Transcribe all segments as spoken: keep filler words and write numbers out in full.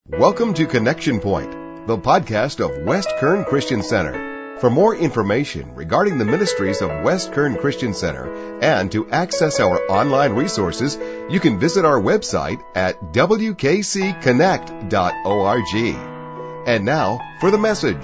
Welcome to Connection Point, the podcast of West Kern Christian Center. For more information regarding the ministries of West Kern Christian Center and to access our online resources, you can visit our website at w k c connect dot org. And now for the message.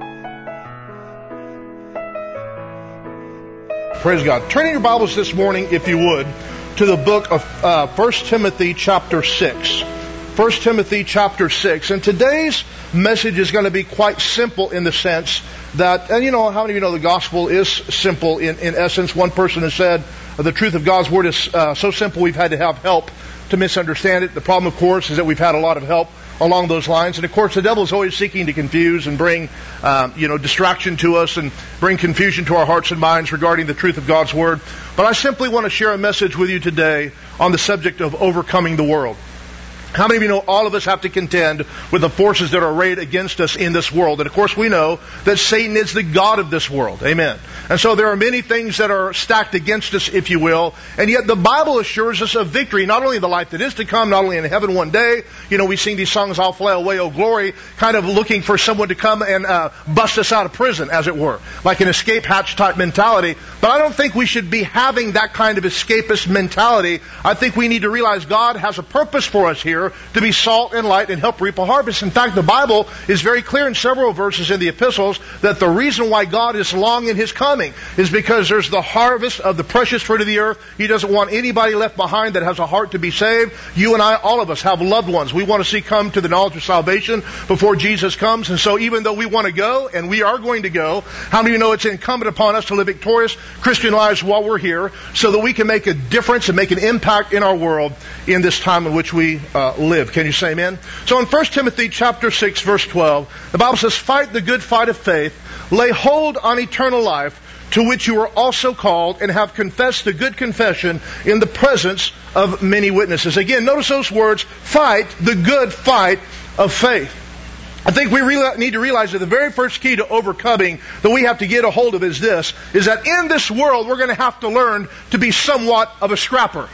Praise God. Turn in your Bibles this morning, if you would, to the book of uh, First Timothy chapter six. First Timothy chapter six. And today's message is going to be quite simple in the sense that, and you know, how many of you know the gospel is simple in, in essence? One person has said the truth of God's word is uh, so simple we've had to have help to misunderstand it. The problem, of course, is that we've had a lot of help along those lines. And of course, the devil is always seeking to confuse and bring, um, you know, distraction to us and bring confusion to our hearts and minds regarding the truth of God's word. But I simply want to share a message with you today on the subject of overcoming the world. How many of you know all of us have to contend with the forces that are arrayed against us in this world? And of course we know that Satan is the god of this world. Amen. And so there are many things that are stacked against us, if you will. And yet the Bible assures us of victory, not only in the life that is to come, not only in heaven one day. You know, we sing these songs, I'll fly away, oh glory, kind of looking for someone to come and uh, bust us out of prison, as it were. Like an escape hatch type mentality. But I don't think we should be having that kind of escapist mentality. I think we need to realize God has a purpose for us here, to be salt and light and help reap a harvest. In fact, the Bible is very clear in several verses in the epistles that the reason why God is long in His coming is because there's the harvest of the precious fruit of the earth. He doesn't want anybody left behind that has a heart to be saved. You and I, all of us, have loved ones we want to see come to the knowledge of salvation before Jesus comes. And so even though we want to go, and we are going to go, how many of you know it's incumbent upon us to live victorious Christian lives while we're here so that we can make a difference and make an impact in our world in this time in which we uh, live. Can you say amen? So in First Timothy chapter six, verse twelve, the Bible says, "Fight the good fight of faith, lay hold on eternal life, to which you are also called, and have confessed the good confession in the presence of many witnesses." Again, notice those words, fight the good fight of faith. I think we really need to realize that the very first key to overcoming that we have to get a hold of is this, is that in this world we're going to have to learn to be somewhat of a scrapper.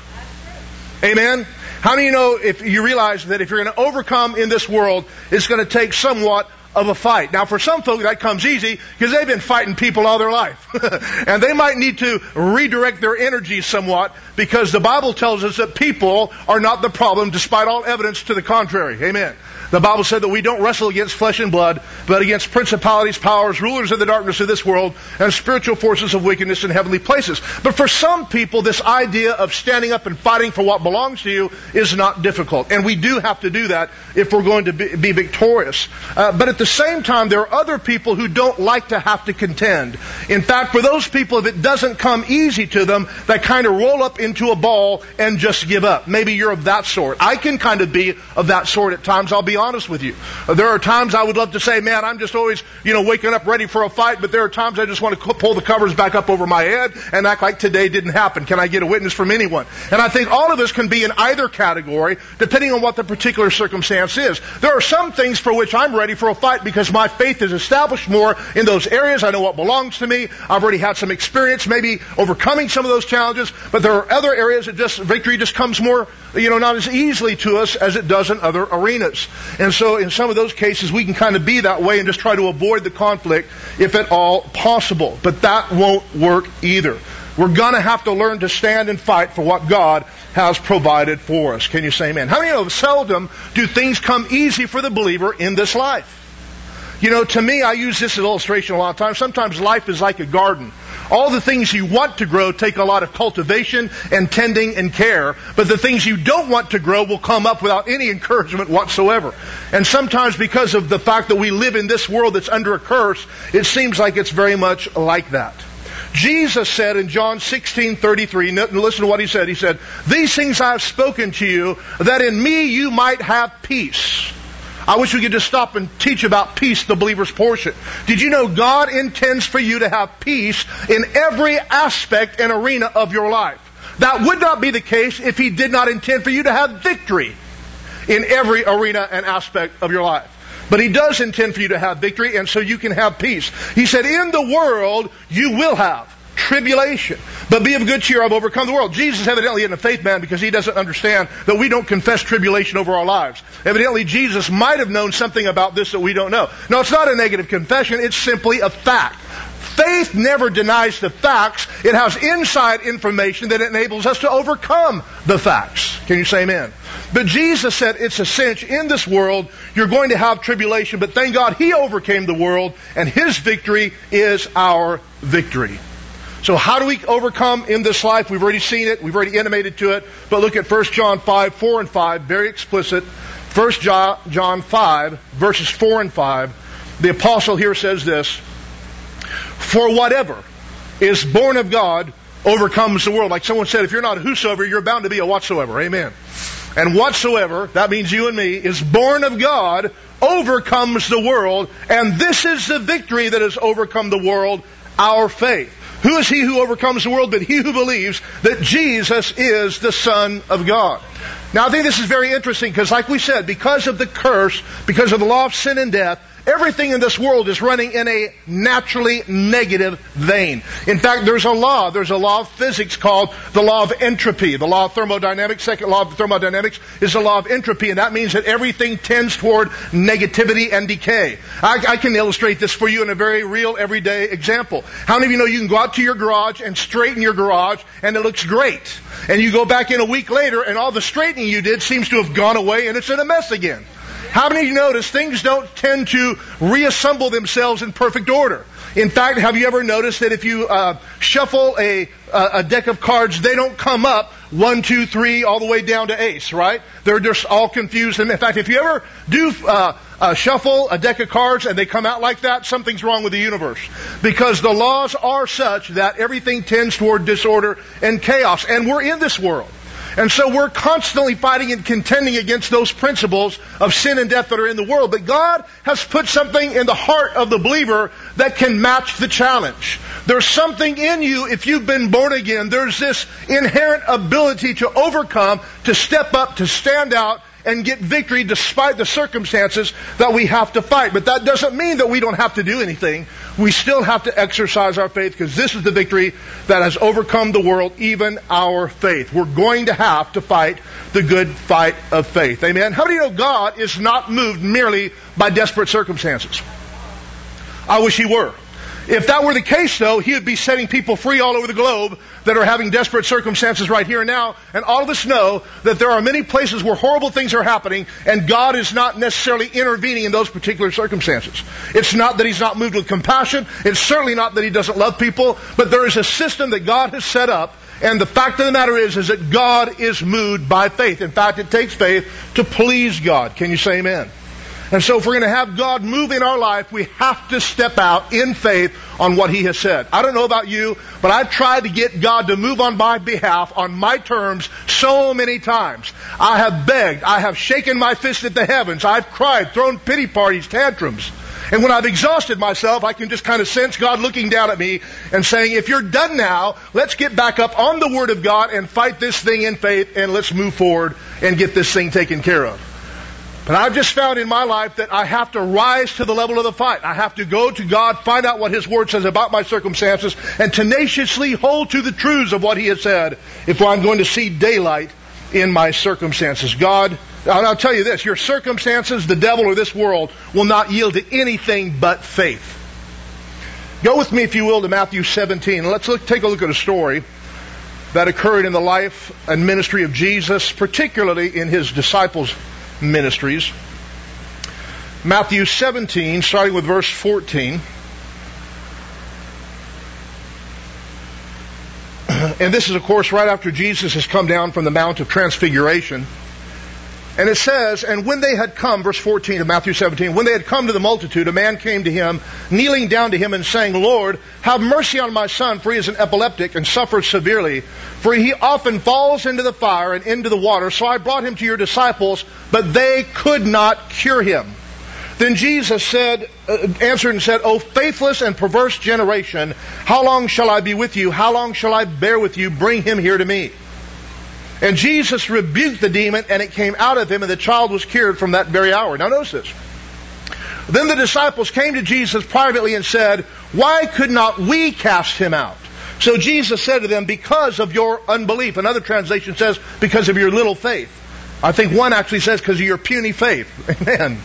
Amen? How do you know if you realize that if you're going to overcome in this world, it's going to take somewhat of a fight? Now, for some folk, that comes easy because they've been fighting people all their life. And they might need to redirect their energy somewhat because the Bible tells us that people are not the problem despite all evidence to the contrary. Amen. The Bible said that we don't wrestle against flesh and blood, but against principalities, powers, rulers of the darkness of this world, and spiritual forces of wickedness in heavenly places. But for some people, this idea of standing up and fighting for what belongs to you is not difficult. And we do have to do that if we're going to be, be victorious. Uh, but at the same time, there are other people who don't like to have to contend. In fact, for those people, if it doesn't come easy to them, they kind of roll up into a ball and just give up. Maybe you're of that sort. I can kind of be of that sort at times. I'll be honest with you. There are times I would love to say, man, I'm just always, you know, waking up ready for a fight, but there are times I just want to pull the covers back up over my head and act like today didn't happen. Can I get a witness from anyone? And I think all of us can be in either category, depending on what the particular circumstance is. There are some things for which I'm ready for a fight because my faith is established more in those areas. I know what belongs to me. I've already had some experience, maybe overcoming some of those challenges, but there are other areas that just, victory just comes more, you know, not as easily to us as it does in other arenas. And so in some of those cases, we can kind of be that way and just try to avoid the conflict if at all possible. But that won't work either. We're going to have to learn to stand and fight for what God has provided for us. Can you say amen? How many of you know seldom do things come easy for the believer in this life? You know, to me, I use this as an illustration a lot of times. Sometimes life is like a garden. All the things you want to grow take a lot of cultivation and tending and care, but the things you don't want to grow will come up without any encouragement whatsoever. And sometimes because of the fact that we live in this world that's under a curse, it seems like it's very much like that. Jesus said in John sixteen thirty-three, listen to what He said. He said, "These things I have spoken to you, that in me you might have peace." I wish we could just stop and teach about peace, the believer's portion. Did you know God intends for you to have peace in every aspect and arena of your life? That would not be the case if He did not intend for you to have victory in every arena and aspect of your life. But He does intend for you to have victory, and so you can have peace. He said, in the world you will have tribulation. But be of good cheer, I've overcome the world. Jesus evidently isn't a faith man because he doesn't understand that we don't confess tribulation over our lives. Evidently Jesus might have known something about this that we don't know. No, it's not a negative confession. It's simply a fact. Faith never denies the facts. It has inside information that enables us to overcome the facts. Can you say amen? But Jesus said it's a cinch. In this world, you're going to have tribulation, but thank God He overcame the world, and His victory is our victory. So how do we overcome in this life? We've already seen it. We've already intimated to it. But look at First John five, four and five. Very explicit. First John five, verses four and five. The apostle here says this: for whatever is born of God overcomes the world. Like someone said, if you're not a whosoever, you're bound to be a whatsoever. Amen. And whatsoever, that means you and me, is born of God overcomes the world. And this is the victory that has overcome the world, our faith. Who is he who overcomes the world but he who believes that Jesus is the Son of God? Now I think this is very interesting because like we said, because of the curse, because of the law of sin and death, everything in this world is running in a naturally negative vein. In fact, there's a law. There's a law of physics called the law of entropy. The law of thermodynamics, second law of thermodynamics, is the law of entropy. And that means that everything tends toward negativity and decay. I, I can illustrate this for you in a very real, everyday example. How many of you know you can go out to your garage and straighten your garage and it looks great? And you go back in a week later and all the straightening you did seems to have gone away and it's in a mess again. How many of you notice things don't tend to reassemble themselves in perfect order? In fact, have you ever noticed that if you uh, shuffle a, a deck of cards, they don't come up one, two, three, all the way down to ace, right? They're just all confused. And in fact, if you ever do uh, uh, shuffle a deck of cards and they come out like that, something's wrong with the universe. Because the laws are such that everything tends toward disorder and chaos. And we're in this world. And so we're constantly fighting and contending against those principles of sin and death that are in the world. But God has put something in the heart of the believer that can match the challenge. There's something in you, if you've been born again, there's this inherent ability to overcome, to step up, to stand out, and get victory despite the circumstances that we have to fight. But that doesn't mean that we don't have to do anything. We still have to exercise our faith because this is the victory that has overcome the world, even our faith. We're going to have to fight the good fight of faith. Amen? How do you know God is not moved merely by desperate circumstances? I wish He were. If that were the case, though, He would be setting people free all over the globe that are having desperate circumstances right here and now. And all of us know that there are many places where horrible things are happening, and God is not necessarily intervening in those particular circumstances. It's not that He's not moved with compassion. It's certainly not that He doesn't love people. But there is a system that God has set up, and the fact of the matter is, is that God is moved by faith. In fact, it takes faith to please God. Can you say amen? And so if we're going to have God move in our life, we have to step out in faith on what He has said. I don't know about you, but I've tried to get God to move on my behalf, on my terms, so many times. I have begged. I have shaken my fist at the heavens. I've cried, thrown pity parties, tantrums. And when I've exhausted myself, I can just kind of sense God looking down at me and saying, if you're done now, let's get back up on the Word of God and fight this thing in faith, and let's move forward and get this thing taken care of. But I've just found in my life that I have to rise to the level of the fight. I have to go to God, find out what His Word says about my circumstances, and tenaciously hold to the truths of what He has said if I'm going to see daylight in my circumstances. God, I'll tell you this, your circumstances, the devil, or this world will not yield to anything but faith. Go with me, if you will, to Matthew seventeen. Let's look, take a look at a story that occurred in the life and ministry of Jesus, particularly in His disciples' ministries. Matthew seventeen, starting with verse fourteen. And this is, of course, right after Jesus has come down from the Mount of Transfiguration. And it says, and when they had come, verse fourteen of Matthew seventeen, when they had come to the multitude, a man came to Him, kneeling down to Him and saying, Lord, have mercy on my son, for he is an epileptic and suffers severely. For he often falls into the fire and into the water. So I brought him to your disciples, but they could not cure him. Then Jesus said, uh, answered and said, O faithless and perverse generation, how long shall I be with you? How long shall I bear with you? Bring him here to me. And Jesus rebuked the demon, and it came out of him, and the child was cured from that very hour. Now notice this. Then the disciples came to Jesus privately and said, Why could not we cast him out? So Jesus said to them, because of your unbelief. Another translation says, because of your little faith. I think one actually says, because of your puny faith. Amen.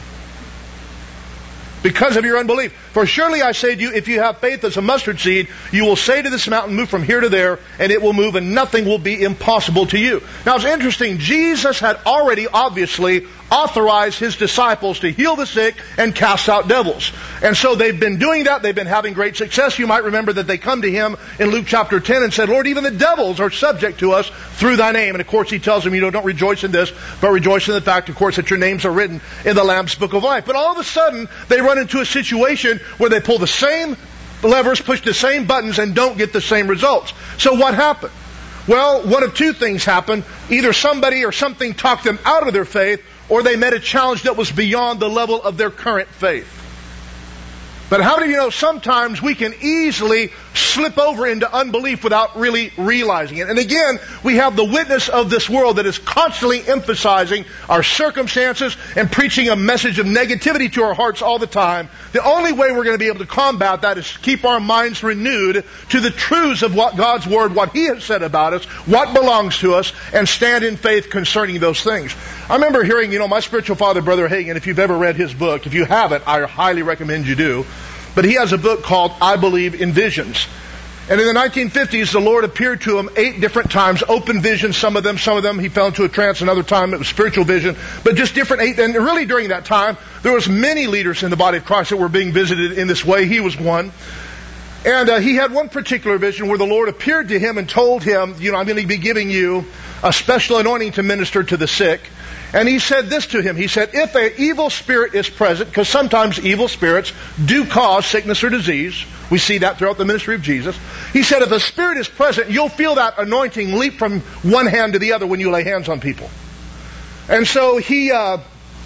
Because of your unbelief. For surely I say to you, if you have faith as a mustard seed, you will say to this mountain, move from here to there, and it will move, and nothing will be impossible to you. Now it's interesting, Jesus had already obviously authorized His disciples to heal the sick and cast out devils. And so they've been doing that. They've been having great success. You might remember that they come to Him in Luke chapter ten and said, Lord, even the devils are subject to us through Thy name. And of course He tells them, you know, don't rejoice in this, but rejoice in the fact, of course, that your names are written in the Lamb's Book of Life. But all of a sudden, they run into a situation where they pull the same levers, push the same buttons, and don't get the same results. So what happened? Well, one of two things happened. Either somebody or something talked them out of their faith, or they met a challenge that was beyond the level of their current faith. But how many of you know sometimes we can easily slip over into unbelief without really realizing it? And again, we have the witness of this world that is constantly emphasizing our circumstances and preaching a message of negativity to our hearts all the time. The only way we're going to be able to combat that is to keep our minds renewed to the truths of what God's Word, what He has said about us, what belongs to us, and stand in faith concerning those things. I remember hearing, you know, my spiritual father, Brother Hagin, if you've ever read his book, if you haven't, I highly recommend you do. But he has a book called I Believe in Visions. And in the nineteen fifties, the Lord appeared to him eight different times, open visions, some of them, some of them he fell into a trance, another time it was spiritual vision, but just different eight. And really during that time, there was many leaders in the body of Christ that were being visited in this way. He was one. And uh, he had one particular vision where the Lord appeared to him and told him, you know, I'm going to be giving you a special anointing to minister to the sick. And he said this to him. He said, if an evil spirit is present, because sometimes evil spirits do cause sickness or disease. We see that throughout the ministry of Jesus. He said, if a spirit is present, you'll feel that anointing leap from one hand to the other when you lay hands on people. And so he uh,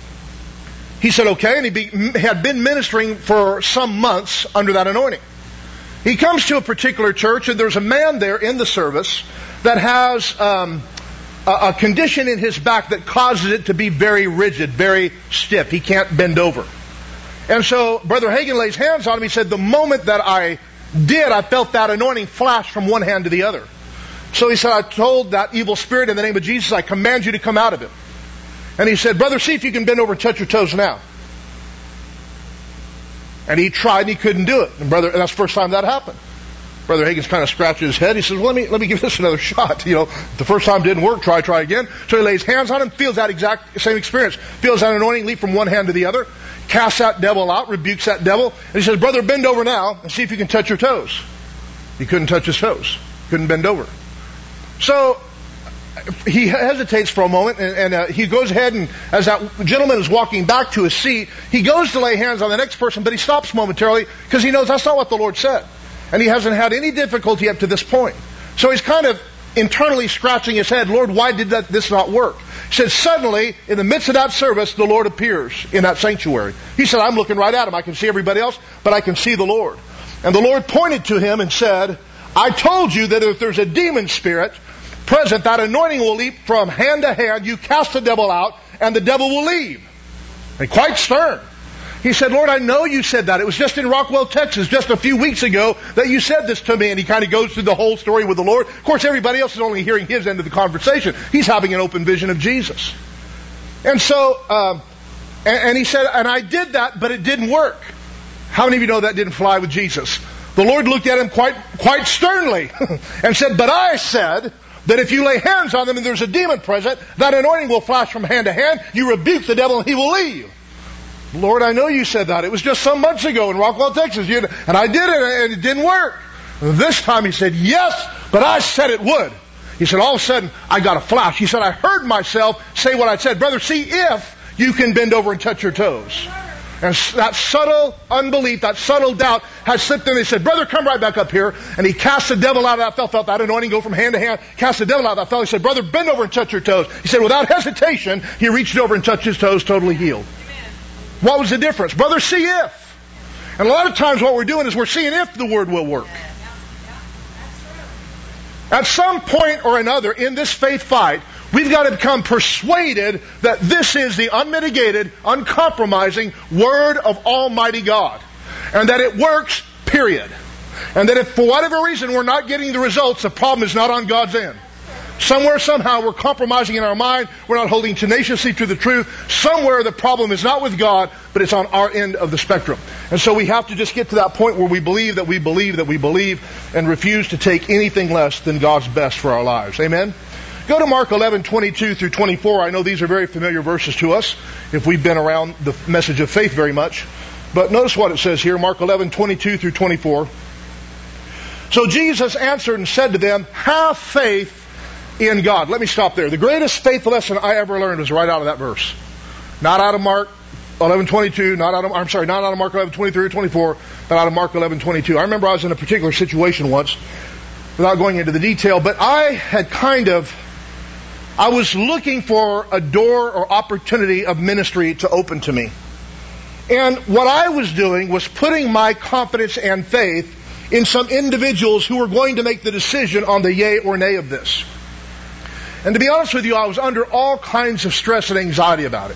he said, okay, and he be, had been ministering for some months under that anointing. He comes to a particular church, and there's a man there in the service that has Um, a condition in his back that causes it to be very rigid, very stiff. He can't bend over. And so Brother Hagin lays hands on him. He said, the moment that I did, I felt that anointing flash from one hand to the other. So he said, I told that evil spirit in the name of Jesus, I command you to come out of him. And he said, brother, see if you can bend over and touch your toes now. And he tried and he couldn't do it. And brother, and that's the first time that happened. Brother Hagin's kind of scratching his head. He says, well, let me, let me give this another shot. You know, the first time didn't work. Try, try again. So he lays hands on him, feels that exact same experience. Feels that anointing leap from one hand to the other. Casts that devil out, rebukes that devil. And he says, brother, bend over now and see if you can touch your toes. He couldn't touch his toes. Couldn't bend over. So he hesitates for a moment, and, and uh, he goes ahead, and as that gentleman is walking back to his seat, he goes to lay hands on the next person, but he stops momentarily because he knows that's not what the Lord said. And he hasn't had any difficulty up to this point. So he's kind of internally scratching his head, Lord, why did that, this not work? He said, suddenly, in the midst of that service, the Lord appears in that sanctuary. He said, I'm looking right at him. I can see everybody else, but I can see the Lord. And the Lord pointed to him and said, I told you that if there's a demon spirit present, that anointing will leap from hand to hand. You cast the devil out, and the devil will leave. And quite stern. He said, Lord, I know you said that. It was just in Rockwell, Texas, just a few weeks ago that you said this to me. And he kind of goes through the whole story with the Lord. Of course, everybody else is only hearing his end of the conversation. He's having an open vision of Jesus. And so, um, and, and he said, and I did that, but it didn't work. How many of you know that didn't fly with Jesus? The Lord looked at him quite, quite sternly and said, but I said that if you lay hands on them and there's a demon present, that anointing will flash from hand to hand. You rebuke the devil and he will leave. Lord, I know you said that. It was just some months ago in Rockwell, Texas. You, and I did it, and it didn't work. And this time he said, yes, but I said it would. He said, all of a sudden, I got a flash. He said, I heard myself say what I said. Brother, see if you can bend over and touch your toes. And that subtle unbelief, that subtle doubt has slipped in. He said, brother, come right back up here. And he cast the devil out of that fellow. Felt that anointing go from hand to hand. Cast the devil out of that fellow. He said, brother, bend over and touch your toes. He said, without hesitation, he reached over and touched his toes, totally healed. What was the difference? Brother, see if. And a lot of times what we're doing is we're seeing if the word will work. At some point or another in this faith fight, we've got to become persuaded that this is the unmitigated, uncompromising Word of Almighty God. And that it works, period. And that if for whatever reason we're not getting the results, the problem is not on God's end. Somewhere, somehow, we're compromising in our mind. We're not holding tenaciously to the truth. Somewhere, the problem is not with God, but it's on our end of the spectrum. And so we have to just get to that point where we believe that we believe that we believe and refuse to take anything less than God's best for our lives. Amen? Go to Mark eleven, twenty-two through twenty-four. I know these are very familiar verses to us if we've been around the message of faith very much. But notice what it says here, Mark eleven, twenty-two through twenty-four. So Jesus answered and said to them, have faith in God. Let me stop there. The greatest faith lesson I ever learned was right out of that verse. Not out of Mark eleven twenty-two, not out of, I'm sorry, not out of Mark eleven twenty-three or twenty-four, but out of Mark eleven twenty-two. I remember I was in a particular situation once, without going into the detail, but I had kind of, I was looking for a door or opportunity of ministry to open to me. And what I was doing was putting my confidence and faith in some individuals who were going to make the decision on the yay or nay of this. And to be honest with you, I was under all kinds of stress and anxiety about it.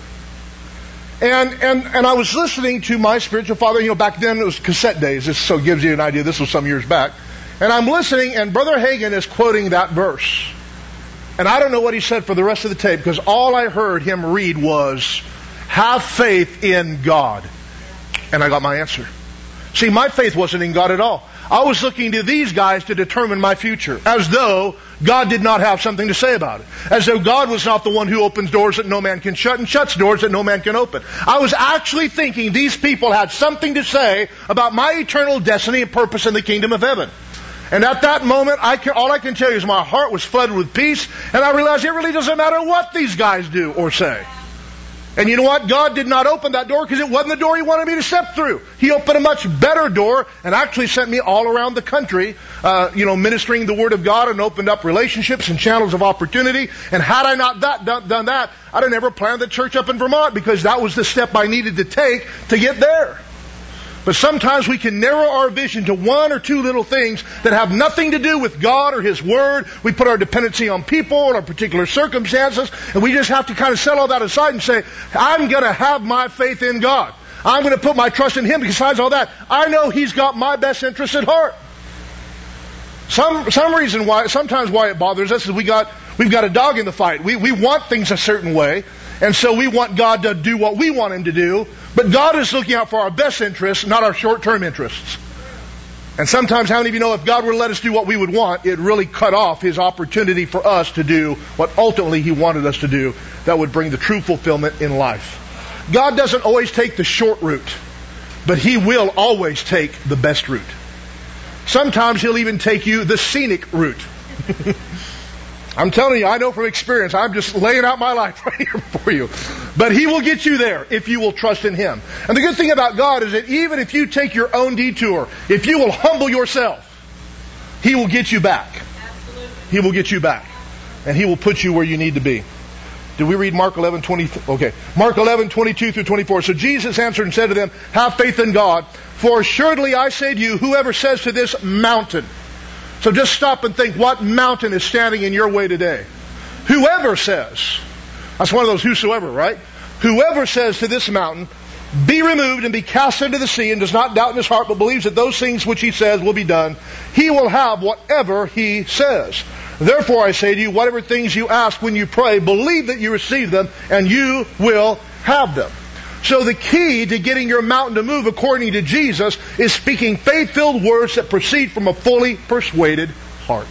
And and and I was listening to my spiritual father. You know, back then it was cassette days. This so gives you an idea. This was some years back. And I'm listening, and Brother Hagin is quoting that verse. And I don't know what he said for the rest of the tape, because all I heard him read was, have faith in God. And I got my answer. See, my faith wasn't in God at all. I was looking to these guys to determine my future, as though God did not have something to say about it. As though God was not the one who opens doors that no man can shut and shuts doors that no man can open. I was actually thinking these people had something to say about my eternal destiny and purpose in the kingdom of heaven. And at that moment, I can, all I can tell you is my heart was flooded with peace, and I realized it really doesn't matter what these guys do or say. And you know what? God did not open that door because it wasn't the door He wanted me to step through. He opened a much better door and actually sent me all around the country, uh, you know, ministering the Word of God, and opened up relationships and channels of opportunity. And had I not that, done, done that, I'd have never planted the church up in Vermont, because that was the step I needed to take to get there. But sometimes we can narrow our vision to one or two little things that have nothing to do with God or His Word. We put our dependency on people or particular circumstances, and we just have to kind of set all that aside and say, I'm going to have my faith in God. I'm going to put my trust in Him. Besides all that, I know He's got my best interest at heart. Some some reason why, sometimes why it bothers us is we got we've got a dog in the fight. We we want things a certain way, and so we want God to do what we want Him to do. But God is looking out for our best interests, not our short-term interests. And sometimes, how many of you know, if God were to let us do what we would want, it really cut off His opportunity for us to do what ultimately He wanted us to do, that would bring the true fulfillment in life. God doesn't always take the short route, but He will always take the best route. Sometimes He'll even take you the scenic route. I'm telling you, I know from experience. I'm just laying out my life right here for you. But He will get you there if you will trust in Him. And the good thing about God is that even if you take your own detour, if you will humble yourself, He will get you back. Absolutely. He will get you back. And He will put you where you need to be. Did we read Mark eleven twenty? Okay. Mark eleven twenty-two through twenty-four. So Jesus answered and said to them, have faith in God. For assuredly I say to you, whoever says to this mountain. So just stop and think, what mountain is standing in your way today? Whoever says. That's one of those whosoever, right? Whoever says to this mountain, be removed and be cast into the sea, and does not doubt in his heart, but believes that those things which he says will be done, he will have whatever he says. Therefore I say to you, whatever things you ask when you pray, believe that you receive them, and you will have them. So the key to getting your mountain to move according to Jesus is speaking faith-filled words that proceed from a fully persuaded heart.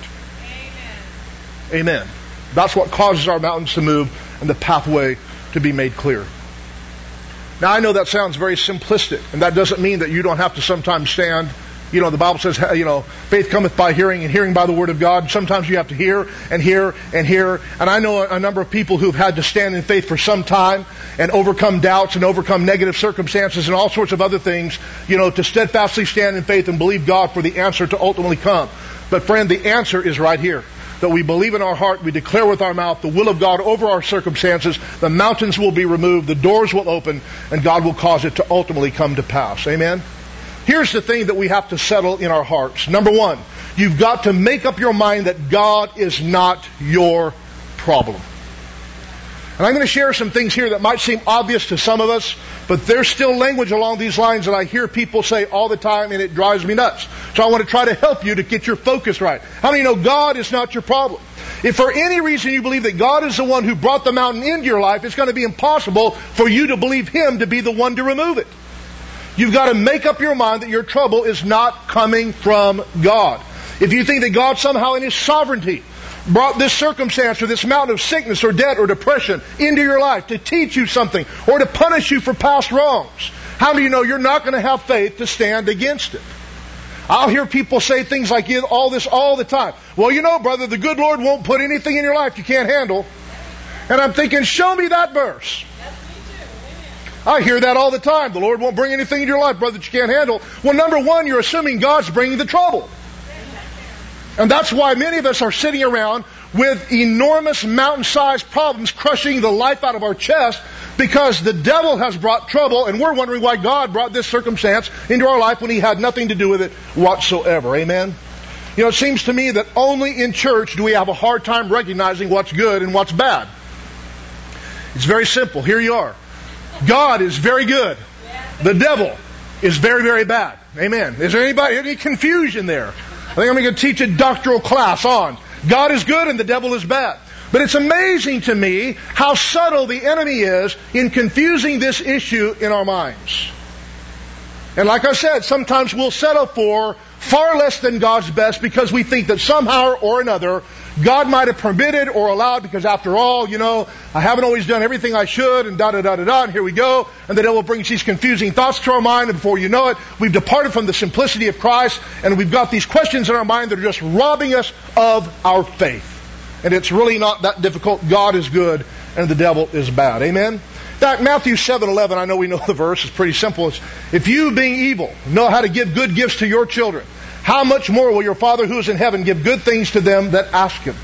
Amen. Amen. That's what causes our mountains to move and the pathway to be made clear. Now I know that sounds very simplistic, and that doesn't mean that you don't have to sometimes stand. You know, the Bible says, you know, faith cometh by hearing, and hearing by the Word of God. Sometimes you have to hear and hear and hear. And I know a number of people who've had to stand in faith for some time and overcome doubts and overcome negative circumstances and all sorts of other things, you know, to steadfastly stand in faith and believe God for the answer to ultimately come. But friend, the answer is right here. That we believe in our heart, we declare with our mouth the will of God over our circumstances, the mountains will be removed, the doors will open, and God will cause it to ultimately come to pass. Amen? Here's the thing that we have to settle in our hearts. Number one, you've got to make up your mind that God is not your problem. And I'm going to share some things here that might seem obvious to some of us, but there's still language along these lines that I hear people say all the time, and it drives me nuts. So I want to try to help you to get your focus right. How many know God is not your problem? If for any reason you believe that God is the one who brought the mountain into your life, it's going to be impossible for you to believe Him to be the one to remove it. You've got to make up your mind that your trouble is not coming from God. If you think that God somehow in His sovereignty brought this circumstance or this mountain of sickness or debt or depression into your life to teach you something or to punish you for past wrongs, how do you know you're not going to have faith to stand against it? I'll hear people say things like all this all the time. Well, you know, brother, the good Lord won't put anything in your life you can't handle. And I'm thinking, show me that verse. I hear that all the time. The Lord won't bring anything in your life, brother, that you can't handle. Well, number one, you're assuming God's bringing the trouble. And that's why many of us are sitting around with enormous mountain-sized problems crushing the life out of our chest because the devil has brought trouble, and we're wondering why God brought this circumstance into our life when He had nothing to do with it whatsoever. Amen? You know, it seems to me that only in church do we have a hard time recognizing what's good and what's bad. It's very simple. Here you are. God is very good. The devil is very, very bad. Amen. Is there anybody, any confusion there? I think I'm going to teach a doctoral class on God is good and the devil is bad. But it's amazing to me how subtle the enemy is in confusing this issue in our minds. And like I said, sometimes we'll settle for far less than God's best because we think that somehow or another God might have permitted or allowed, because after all, you know, I haven't always done everything I should, and da-da-da-da-da, and here we go. And the devil brings these confusing thoughts to our mind, and before you know it, we've departed from the simplicity of Christ, and we've got these questions in our mind that are just robbing us of our faith. And it's really not that difficult. God is good, and the devil is bad. Amen? In fact, Matthew seven eleven, I know we know the verse, it's pretty simple. It's, if you, being evil, know how to give good gifts to your children, how much more will your Father who is in heaven give good things to them that ask Him?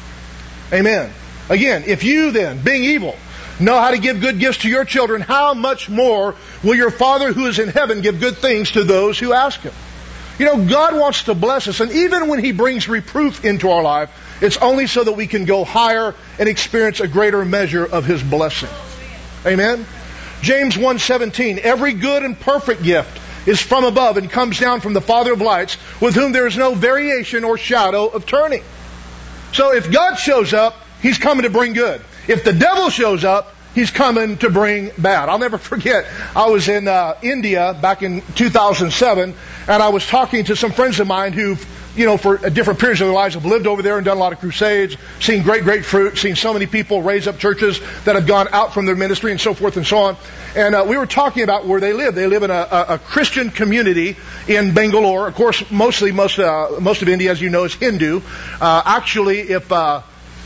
Amen. Again, if you then, being evil, know how to give good gifts to your children, how much more will your Father who is in heaven give good things to those who ask Him? You know, God wants to bless us, and even when He brings reproof into our life, it's only so that we can go higher and experience a greater measure of His blessing. Amen? James one seventeen, every good and perfect gift is from above and comes down from the Father of lights, with whom there is no variation or shadow of turning. So if God shows up, He's coming to bring good. If the devil shows up, He's coming to bring bad. I'll never forget, I was in uh, India back in two thousand seven, and I was talking to some friends of mine who, you know, for different periods of their lives have lived over there and done a lot of crusades, seen great, great fruit, seen so many people raise up churches that have gone out from their ministry and so forth and so on. And uh, we were talking about where they live. They live in a, a, a Christian community in Bangalore. Of course, mostly, most uh, most of India, as you know, is Hindu. Uh, actually, if... Uh,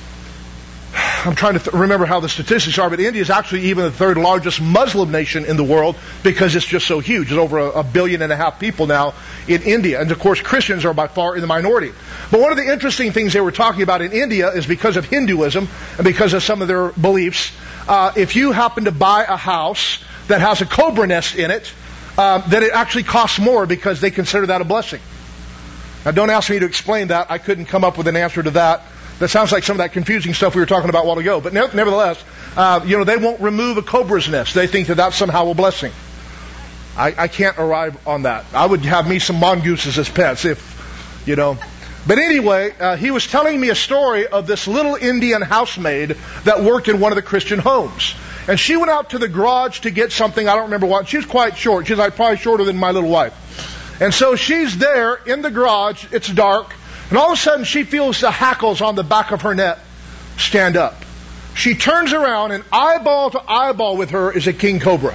I'm trying to th- remember how the statistics are, but India is actually even the third largest Muslim nation in the world because it's just so huge. There's over a, a billion and a half people now in India. And of course, Christians are by far in the minority. But one of the interesting things they were talking about in India is because of Hinduism and because of some of their beliefs, uh, if you happen to buy a house that has a cobra nest in it, uh, then it actually costs more because they consider that a blessing. Now, don't ask me to explain that. I couldn't come up with an answer to that. That sounds like some of that confusing stuff we were talking about a while ago. But nevertheless, uh, you know, they won't remove a cobra's nest. They think that that's somehow a blessing. I, I can't arrive on that. I would have me some mongooses as pets if, you know. But anyway, uh, he was telling me a story of this little Indian housemaid that worked in one of the Christian homes. And she went out to the garage to get something. I don't remember what. She was quite short. She's like probably shorter than my little wife. And so she's there in the garage. It's dark. And all of a sudden, she feels the hackles on the back of her neck stand up. She turns around, and eyeball to eyeball with her is a king cobra.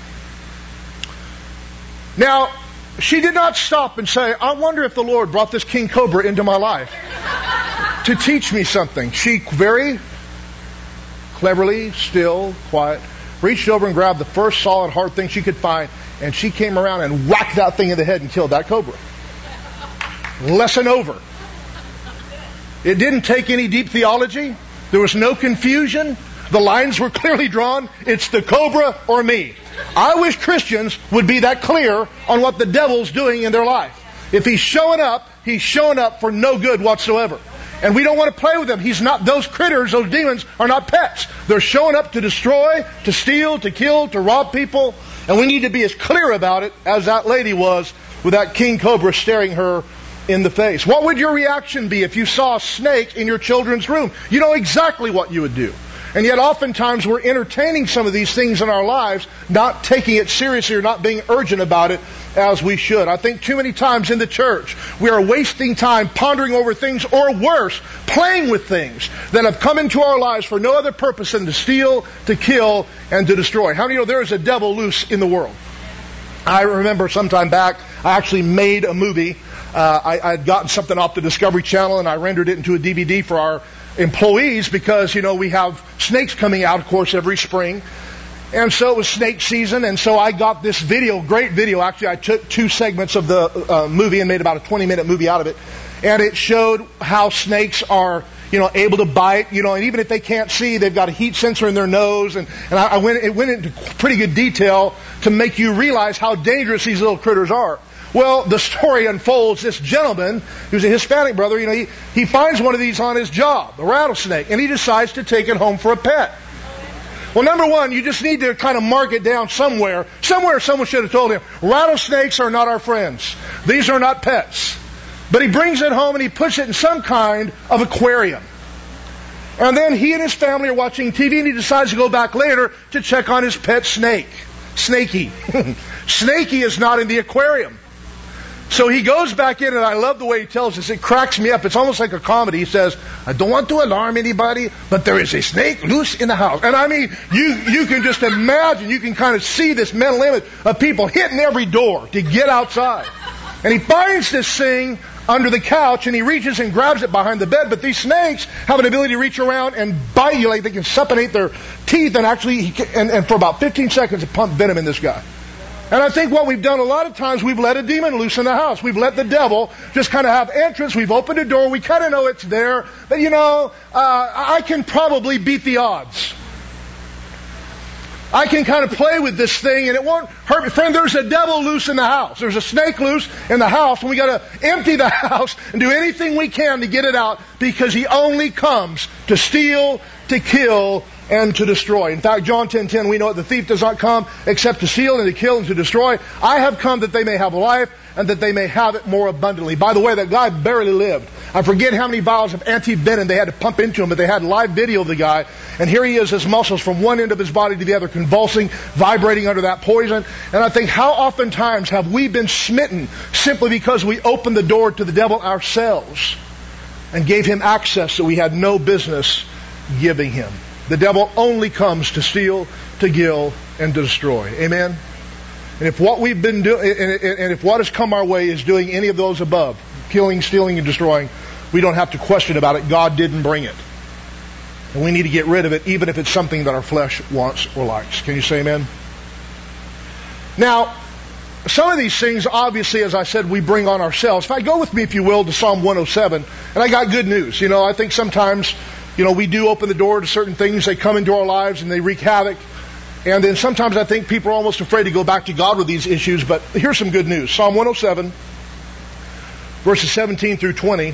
Now, she did not stop and say, I wonder if the Lord brought this king cobra into my life to teach me something. She very cleverly, still, quiet, reached over and grabbed the first solid, hard thing she could find, and she came around and whacked that thing in the head and killed that cobra. Lesson over. It didn't take any deep theology. There was no confusion. The lines were clearly drawn. It's the cobra or me. I wish Christians would be that clear on what the devil's doing in their life. If he's showing up, he's showing up for no good whatsoever. And we don't want to play with them. He's not, those critters, those demons are not pets. They're showing up to destroy, to steal, to kill, to rob people. And we need to be as clear about it as that lady was with that king cobra staring her in the face. What would your reaction be if you saw a snake in your children's room? You know exactly what you would do. And yet oftentimes we're entertaining some of these things in our lives, not taking it seriously or not being urgent about it as we should. I think too many times in the church we are wasting time pondering over things, or worse, playing with things that have come into our lives for no other purpose than to steal, to kill, and to destroy. How many know there is a devil loose in the world? I remember some time back, I actually made a movie. Uh, I, I had gotten something off the Discovery Channel and I rendered it into a D V D for our employees because, you know, we have snakes coming out, of course, every spring. And so it was snake season, and so I got this video, great video. Actually, I took two segments of the uh, movie and made about a twenty-minute movie out of it. And it showed how snakes are, you know, able to bite, you know, and even if they can't see, they've got a heat sensor in their nose. And, and I, I went, it went into pretty good detail to make you realize how dangerous these little critters are. Well, the story unfolds. This gentleman, who's a Hispanic brother, you know, he, he finds one of these on his job, a rattlesnake, and he decides to take it home for a pet. Well, number one, you just need to kind of mark it down somewhere. Somewhere someone should have told him, rattlesnakes are not our friends. These are not pets. But he brings it home and he puts it in some kind of aquarium. And then he and his family are watching T V and he decides to go back later to check on his pet snake. Snakey. Snakey is not in the aquarium. So he goes back in, and I love the way he tells us. It cracks me up. It's almost like a comedy. He says, I don't want to alarm anybody, but there is a snake loose in the house. And I mean, you, you can just imagine, you can kind of see this mental image of people hitting every door to get outside. And he finds this thing under the couch, and he reaches and grabs it behind the bed. But these snakes have an ability to reach around and bite you, like they can supinate their teeth, and actually, he can, and, and for about fifteen seconds, it pump venom in this guy. And I think what we've done a lot of times, we've let a demon loose in the house. We've let the devil just kind of have entrance. We've opened a door. We kind of know it's there. But, you know, uh, I can probably beat the odds. I can kind of play with this thing and it won't hurt me. Friend, there's a devil loose in the house. There's a snake loose in the house, and we got to empty the house and do anything we can to get it out, because he only comes to steal, to kill, and to destroy. In fact, John ten ten, we know that the thief does not come except to steal and to kill and to destroy. I have come that they may have life and that they may have it more abundantly. By the way, that guy barely lived. I forget how many vials of anti-venom they had to pump into him, but they had live video of the guy. And here he is, his muscles from one end of his body to the other, convulsing, vibrating under that poison. And I think, how oftentimes have we been smitten simply because we opened the door to the devil ourselves and gave him access that we had no business giving him. The devil only comes to steal, to kill, and to destroy. Amen? And if what we've been doing, and if what has come our way is doing any of those above, killing, stealing, and destroying, we don't have to question about it. God didn't bring it. And we need to get rid of it, even if it's something that our flesh wants or likes. Can you say amen? Now, some of these things, obviously, as I said, we bring on ourselves. If I go with me, if you will, to Psalm one oh seven, and I got good news. You know, I think sometimes, you know, we do open the door to certain things. They come into our lives and they wreak havoc. And then sometimes I think people are almost afraid to go back to God with these issues. But here's some good news. Psalm one oh seven, verses seventeen through twenty.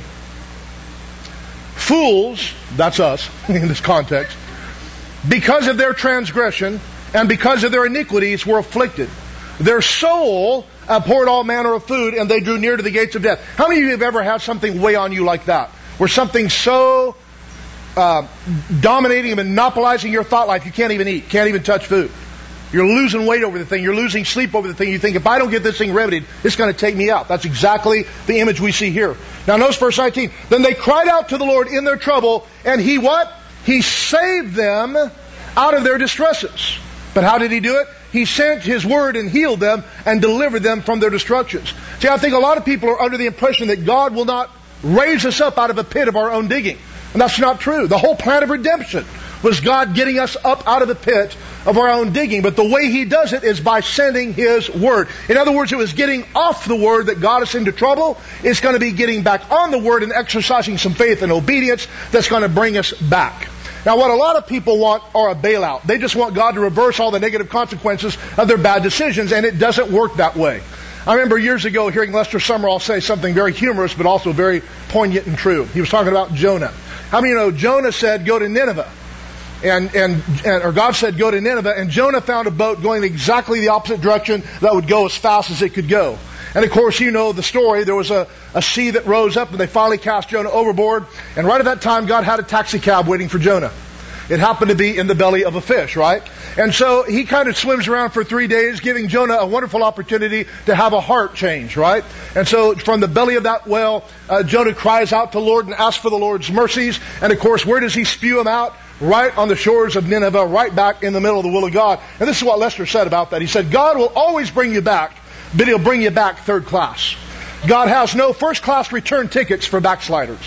Fools, that's us in this context, because of their transgression and because of their iniquities were afflicted. Their soul abhorred all manner of food, and they drew near to the gates of death. How many of you have ever had something weigh on you like that? Where something so uh, dominating and monopolizing your thought life, you can't even eat, can't even touch food. You're losing weight over the thing. You're losing sleep over the thing. You think, if I don't get this thing remedied, it's going to take me out. That's exactly the image we see here. Now notice verse nineteen. Then they cried out to the Lord in their trouble, and He what? He saved them out of their distresses. But how did He do it? He sent His word and healed them and delivered them from their destructions. See, I think a lot of people are under the impression that God will not raise us up out of a pit of our own digging. And that's not true. The whole plan of redemption was God getting us up out of the pit of our own digging. But the way He does it is by sending His word. In other words, it was getting off the word that got us into trouble. It's going to be getting back on the word and exercising some faith and obedience that's going to bring us back. Now, what a lot of people want are a bailout. They just want God to reverse all the negative consequences of their bad decisions, and it doesn't work that way. I remember years ago hearing Lester Sumrall say something very humorous but also very poignant and true. He was talking about Jonah. How many of you know Jonah said, go to Nineveh? And, and, and, or God said, go to Nineveh. And Jonah found a boat going exactly the opposite direction that would go as fast as it could go. And of course, you know the story. There was a, a sea that rose up and they finally cast Jonah overboard. And right at that time, God had a taxi cab waiting for Jonah. It happened to be in the belly of a fish, right? And so he kind of swims around for three days, giving Jonah a wonderful opportunity to have a heart change, right? And so from the belly of that whale, uh, Jonah cries out to the Lord and asks for the Lord's mercies. And of course, where does he spew them out? Right on the shores of Nineveh, right back in the middle of the will of God. And this is what Lester said about that. He said, God will always bring you back, but He'll bring you back third class. God has no first class return tickets for backsliders.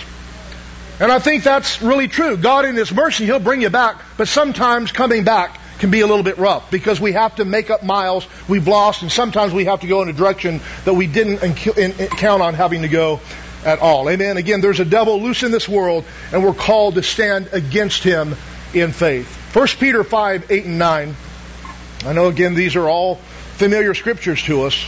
And I think that's really true. God in His mercy, He'll bring you back, but sometimes coming back can be a little bit rough because we have to make up miles we've lost, and sometimes we have to go in a direction that we didn't count on having to go at all. Amen. Again, there's a devil loose in this world, and we're called to stand against him in faith. First Peter five, eight and nine. I know, again, these are all familiar scriptures to us.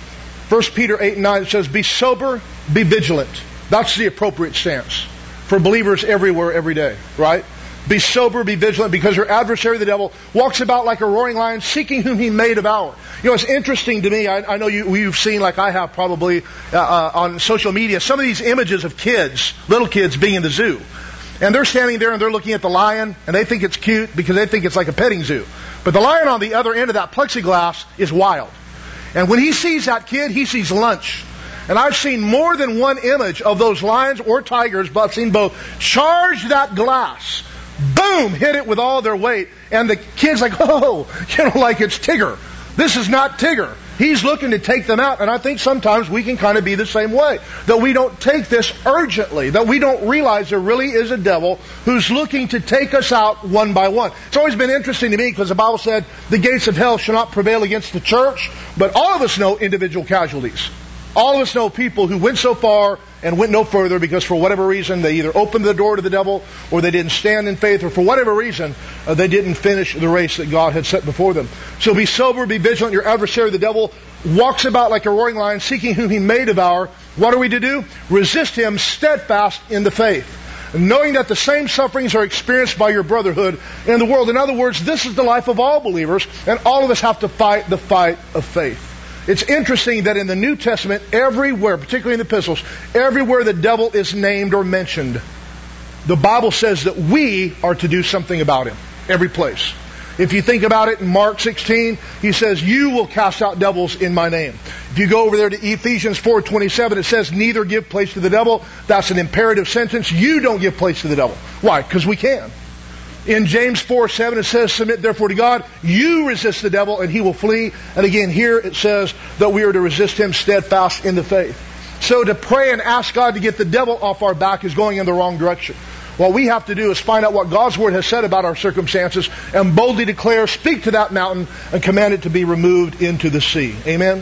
First Peter eight and nine, it says, be sober, be vigilant. That's the appropriate stance for believers everywhere, every day, right? Be sober, be vigilant, because your adversary, the devil, walks about like a roaring lion, seeking whom he may devour. You know, it's interesting to me, I, I know you, you've seen, like I have probably, uh, uh, on social media, some of these images of kids, little kids being in the zoo. And they're standing there and they're looking at the lion, and they think it's cute because they think it's like a petting zoo. But the lion on the other end of that plexiglass is wild. And when he sees that kid, he sees lunch. And I've seen more than one image of those lions or tigers, but I've seen both, charge that glass. Boom! Hit it with all their weight. And the kid's like, oh, you know, like it's Tigger. This is not Tigger. He's looking to take them out. And I think sometimes we can kind of be the same way. That we don't take this urgently. That we don't realize there really is a devil who's looking to take us out one by one. It's always been interesting to me because the Bible said the gates of hell shall not prevail against the church. But all of us know individual casualties. All of us know people who went so far and went no further because for whatever reason they either opened the door to the devil or they didn't stand in faith, or for whatever reason uh, they didn't finish the race that God had set before them. So be sober, be vigilant. Your adversary, the devil, walks about like a roaring lion, seeking whom he may devour. What are we to do? Resist him steadfast in the faith, knowing that the same sufferings are experienced by your brotherhood in the world. In other words, this is the life of all believers, and all of us have to fight the fight of faith. It's interesting that in the New Testament, everywhere, particularly in the epistles, everywhere the devil is named or mentioned, the Bible says that we are to do something about him. Every place. If you think about it, in Mark sixteen, he says, you will cast out devils in my name. If you go over there to Ephesians four twenty-seven, it says, neither give place to the devil. That's an imperative sentence. You don't give place to the devil. Why? Because we can. In James four seven, it says, submit therefore to God. You resist the devil and he will flee. And again, here it says that we are to resist him steadfast in the faith. So to pray and ask God to get the devil off our back is going in the wrong direction. What we have to do is find out what God's Word has said about our circumstances and boldly declare, speak to that mountain, and command it to be removed into the sea. Amen?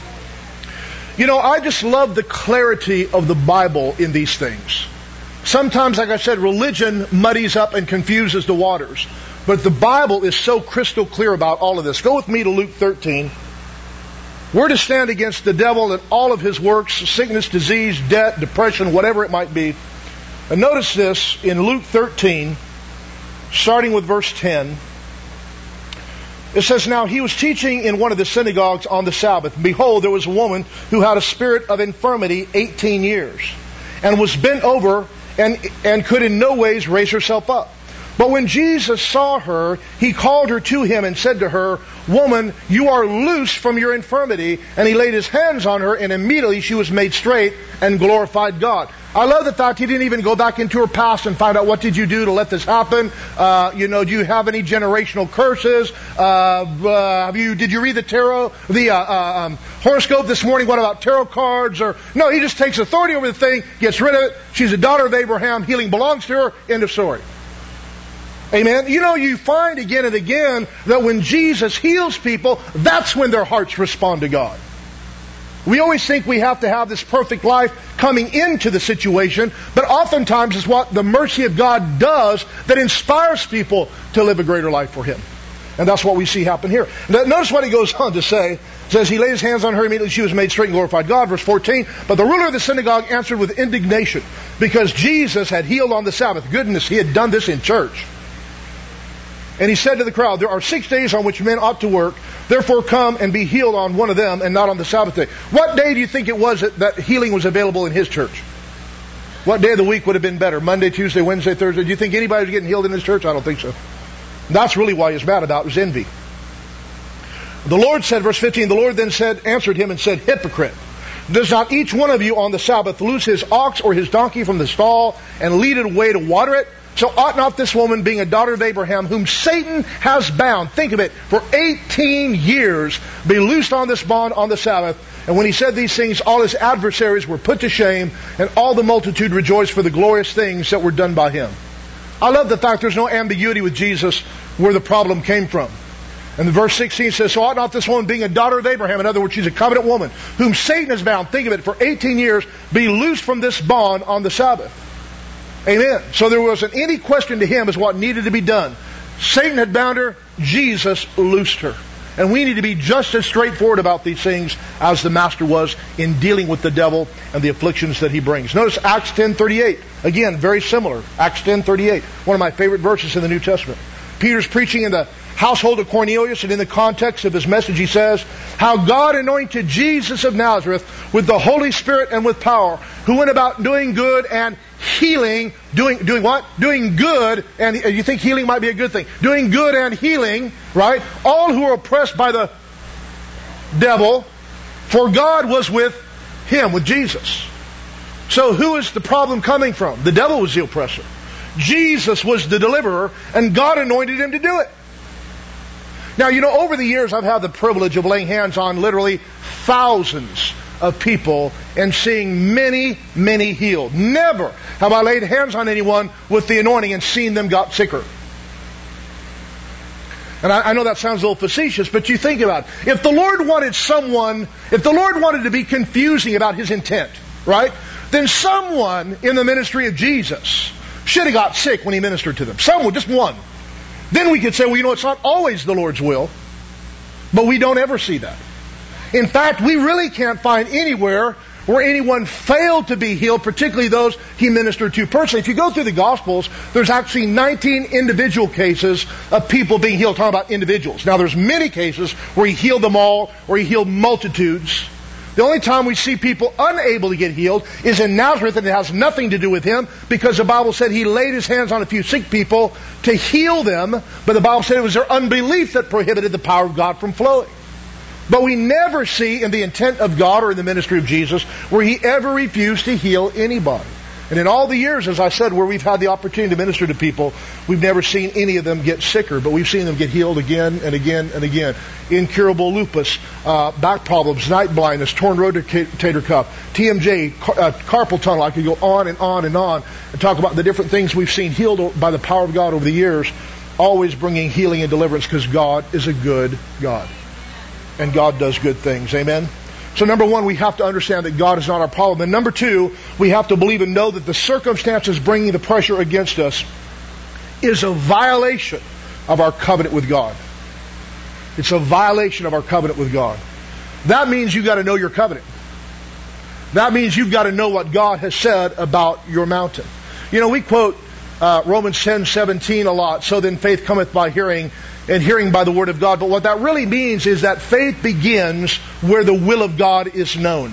You know, I just love the clarity of the Bible in these things. Sometimes, like I said, religion muddies up and confuses the waters. But the Bible is so crystal clear about all of this. Go with me to Luke thirteen. We're to stand against the devil and all of his works, sickness, disease, debt, depression, whatever it might be. And notice this in Luke thirteen, starting with verse ten. It says, now he was teaching in one of the synagogues on the Sabbath. And behold, there was a woman who had a spirit of infirmity eighteen years, and was bent over and, and could in no ways raise herself up. But when Jesus saw her, he called her to him and said to her, woman, you are loose from your infirmity. And he laid his hands on her, and immediately she was made straight and glorified God. I love the fact he didn't even go back into her past and find out what did you do to let this happen. Uh, you know, do you have any generational curses? Uh, uh, have you? Did you read the tarot, the uh, uh, um, horoscope this morning? What about tarot cards? Or no, he just takes authority over the thing, gets rid of it. She's a daughter of Abraham. Healing belongs to her. End of story. Amen. You know, you find again and again that when Jesus heals people, that's when their hearts respond to God. We always think we have to have this perfect life coming into the situation, but oftentimes it's what the mercy of God does that inspires people to live a greater life for Him. And that's what we see happen here. Now, notice what he goes on to say. It says he laid his hands on her, immediately she was made straight and glorified God. Verse fourteen, but the ruler of the synagogue answered with indignation because Jesus had healed on the Sabbath. Goodness, he had done this in church. And he said to the crowd, there are six days on which men ought to work. Therefore come and be healed on one of them and not on the Sabbath day. What day do you think it was that, that healing was available in his church? What day of the week would have been better? Monday, Tuesday, Wednesday, Thursday? Do you think anybody was getting healed in his church? I don't think so. That's really why he's mad about it, was envy. The Lord said, verse fifteen, the Lord then said, answered him and said, hypocrite, does not each one of you on the Sabbath loose his ox or his donkey from the stall and lead it away to water it? So ought not this woman, being a daughter of Abraham, whom Satan has bound, think of it, for eighteen years, be loosed on this bond on the Sabbath? And when he said these things, all his adversaries were put to shame, and all the multitude rejoiced for the glorious things that were done by him. I love the fact there's no ambiguity with Jesus where the problem came from. And verse sixteen says, so ought not this woman, being a daughter of Abraham, in other words, she's a covenant woman, whom Satan has bound, think of it, for eighteen years, be loosed from this bond on the Sabbath? Amen. So there wasn't any question to him as what needed to be done. Satan had bound her, Jesus loosed her. And we need to be just as straightforward about these things as the Master was in dealing with the devil and the afflictions that he brings. Notice Acts ten thirty-eight. Again, very similar. Acts ten thirty-eight. One of my favorite verses in the New Testament. Peter's preaching in the household of Cornelius, and in the context of his message he says, how God anointed Jesus of Nazareth with the Holy Spirit and with power, who went about doing good and healing, doing doing what? Doing good, and you think healing might be a good thing. Doing good and healing, right? All who are oppressed by the devil, for God was with him, with Jesus. So who is the problem coming from? The devil was the oppressor. Jesus was the deliverer, and God anointed him to do it. Now, you know, over the years I've had the privilege of laying hands on literally thousands of people and seeing many, many healed. Never have I laid hands on anyone with the anointing and seen them got sicker. And I, I know that sounds a little facetious, but you think about it. If the Lord wanted someone, if the Lord wanted to be confusing about his intent, right, then someone in the ministry of Jesus should have got sick when he ministered to them. Someone, just one. Then we could say, well, you know, it's not always the Lord's will. But we don't ever see that. In fact, we really can't find anywhere where anyone failed to be healed, particularly those he ministered to personally. If you go through the Gospels, there's actually nineteen individual cases of people being healed. Talking about individuals. Now, there's many cases where he healed them all, or he healed multitudes. The only time we see people unable to get healed is in Nazareth, and it has nothing to do with him, because the Bible said he laid his hands on a few sick people to heal them, but the Bible said it was their unbelief that prohibited the power of God from flowing. But we never see in the intent of God or in the ministry of Jesus where he ever refused to heal anybody. And in all the years, as I said, where we've had the opportunity to minister to people, we've never seen any of them get sicker, but we've seen them get healed again and again and again. Incurable lupus, uh, back problems, night blindness, torn rotator cuff, T M J, car, uh, carpal tunnel. I could go on and on and on and talk about the different things we've seen healed by the power of God over the years, always bringing healing and deliverance, because God is a good God. And God does good things. Amen? So number one, we have to understand that God is not our problem. And number two, we have to believe and know that the circumstances bringing the pressure against us is a violation of our covenant with God. It's a violation of our covenant with God. That means you've got to know your covenant. That means you've got to know what God has said about your mountain. You know, we quote uh, Romans ten seventeen a lot. So then faith cometh by hearing, and hearing by the word of God. But what that really means is that faith begins where the will of God is known.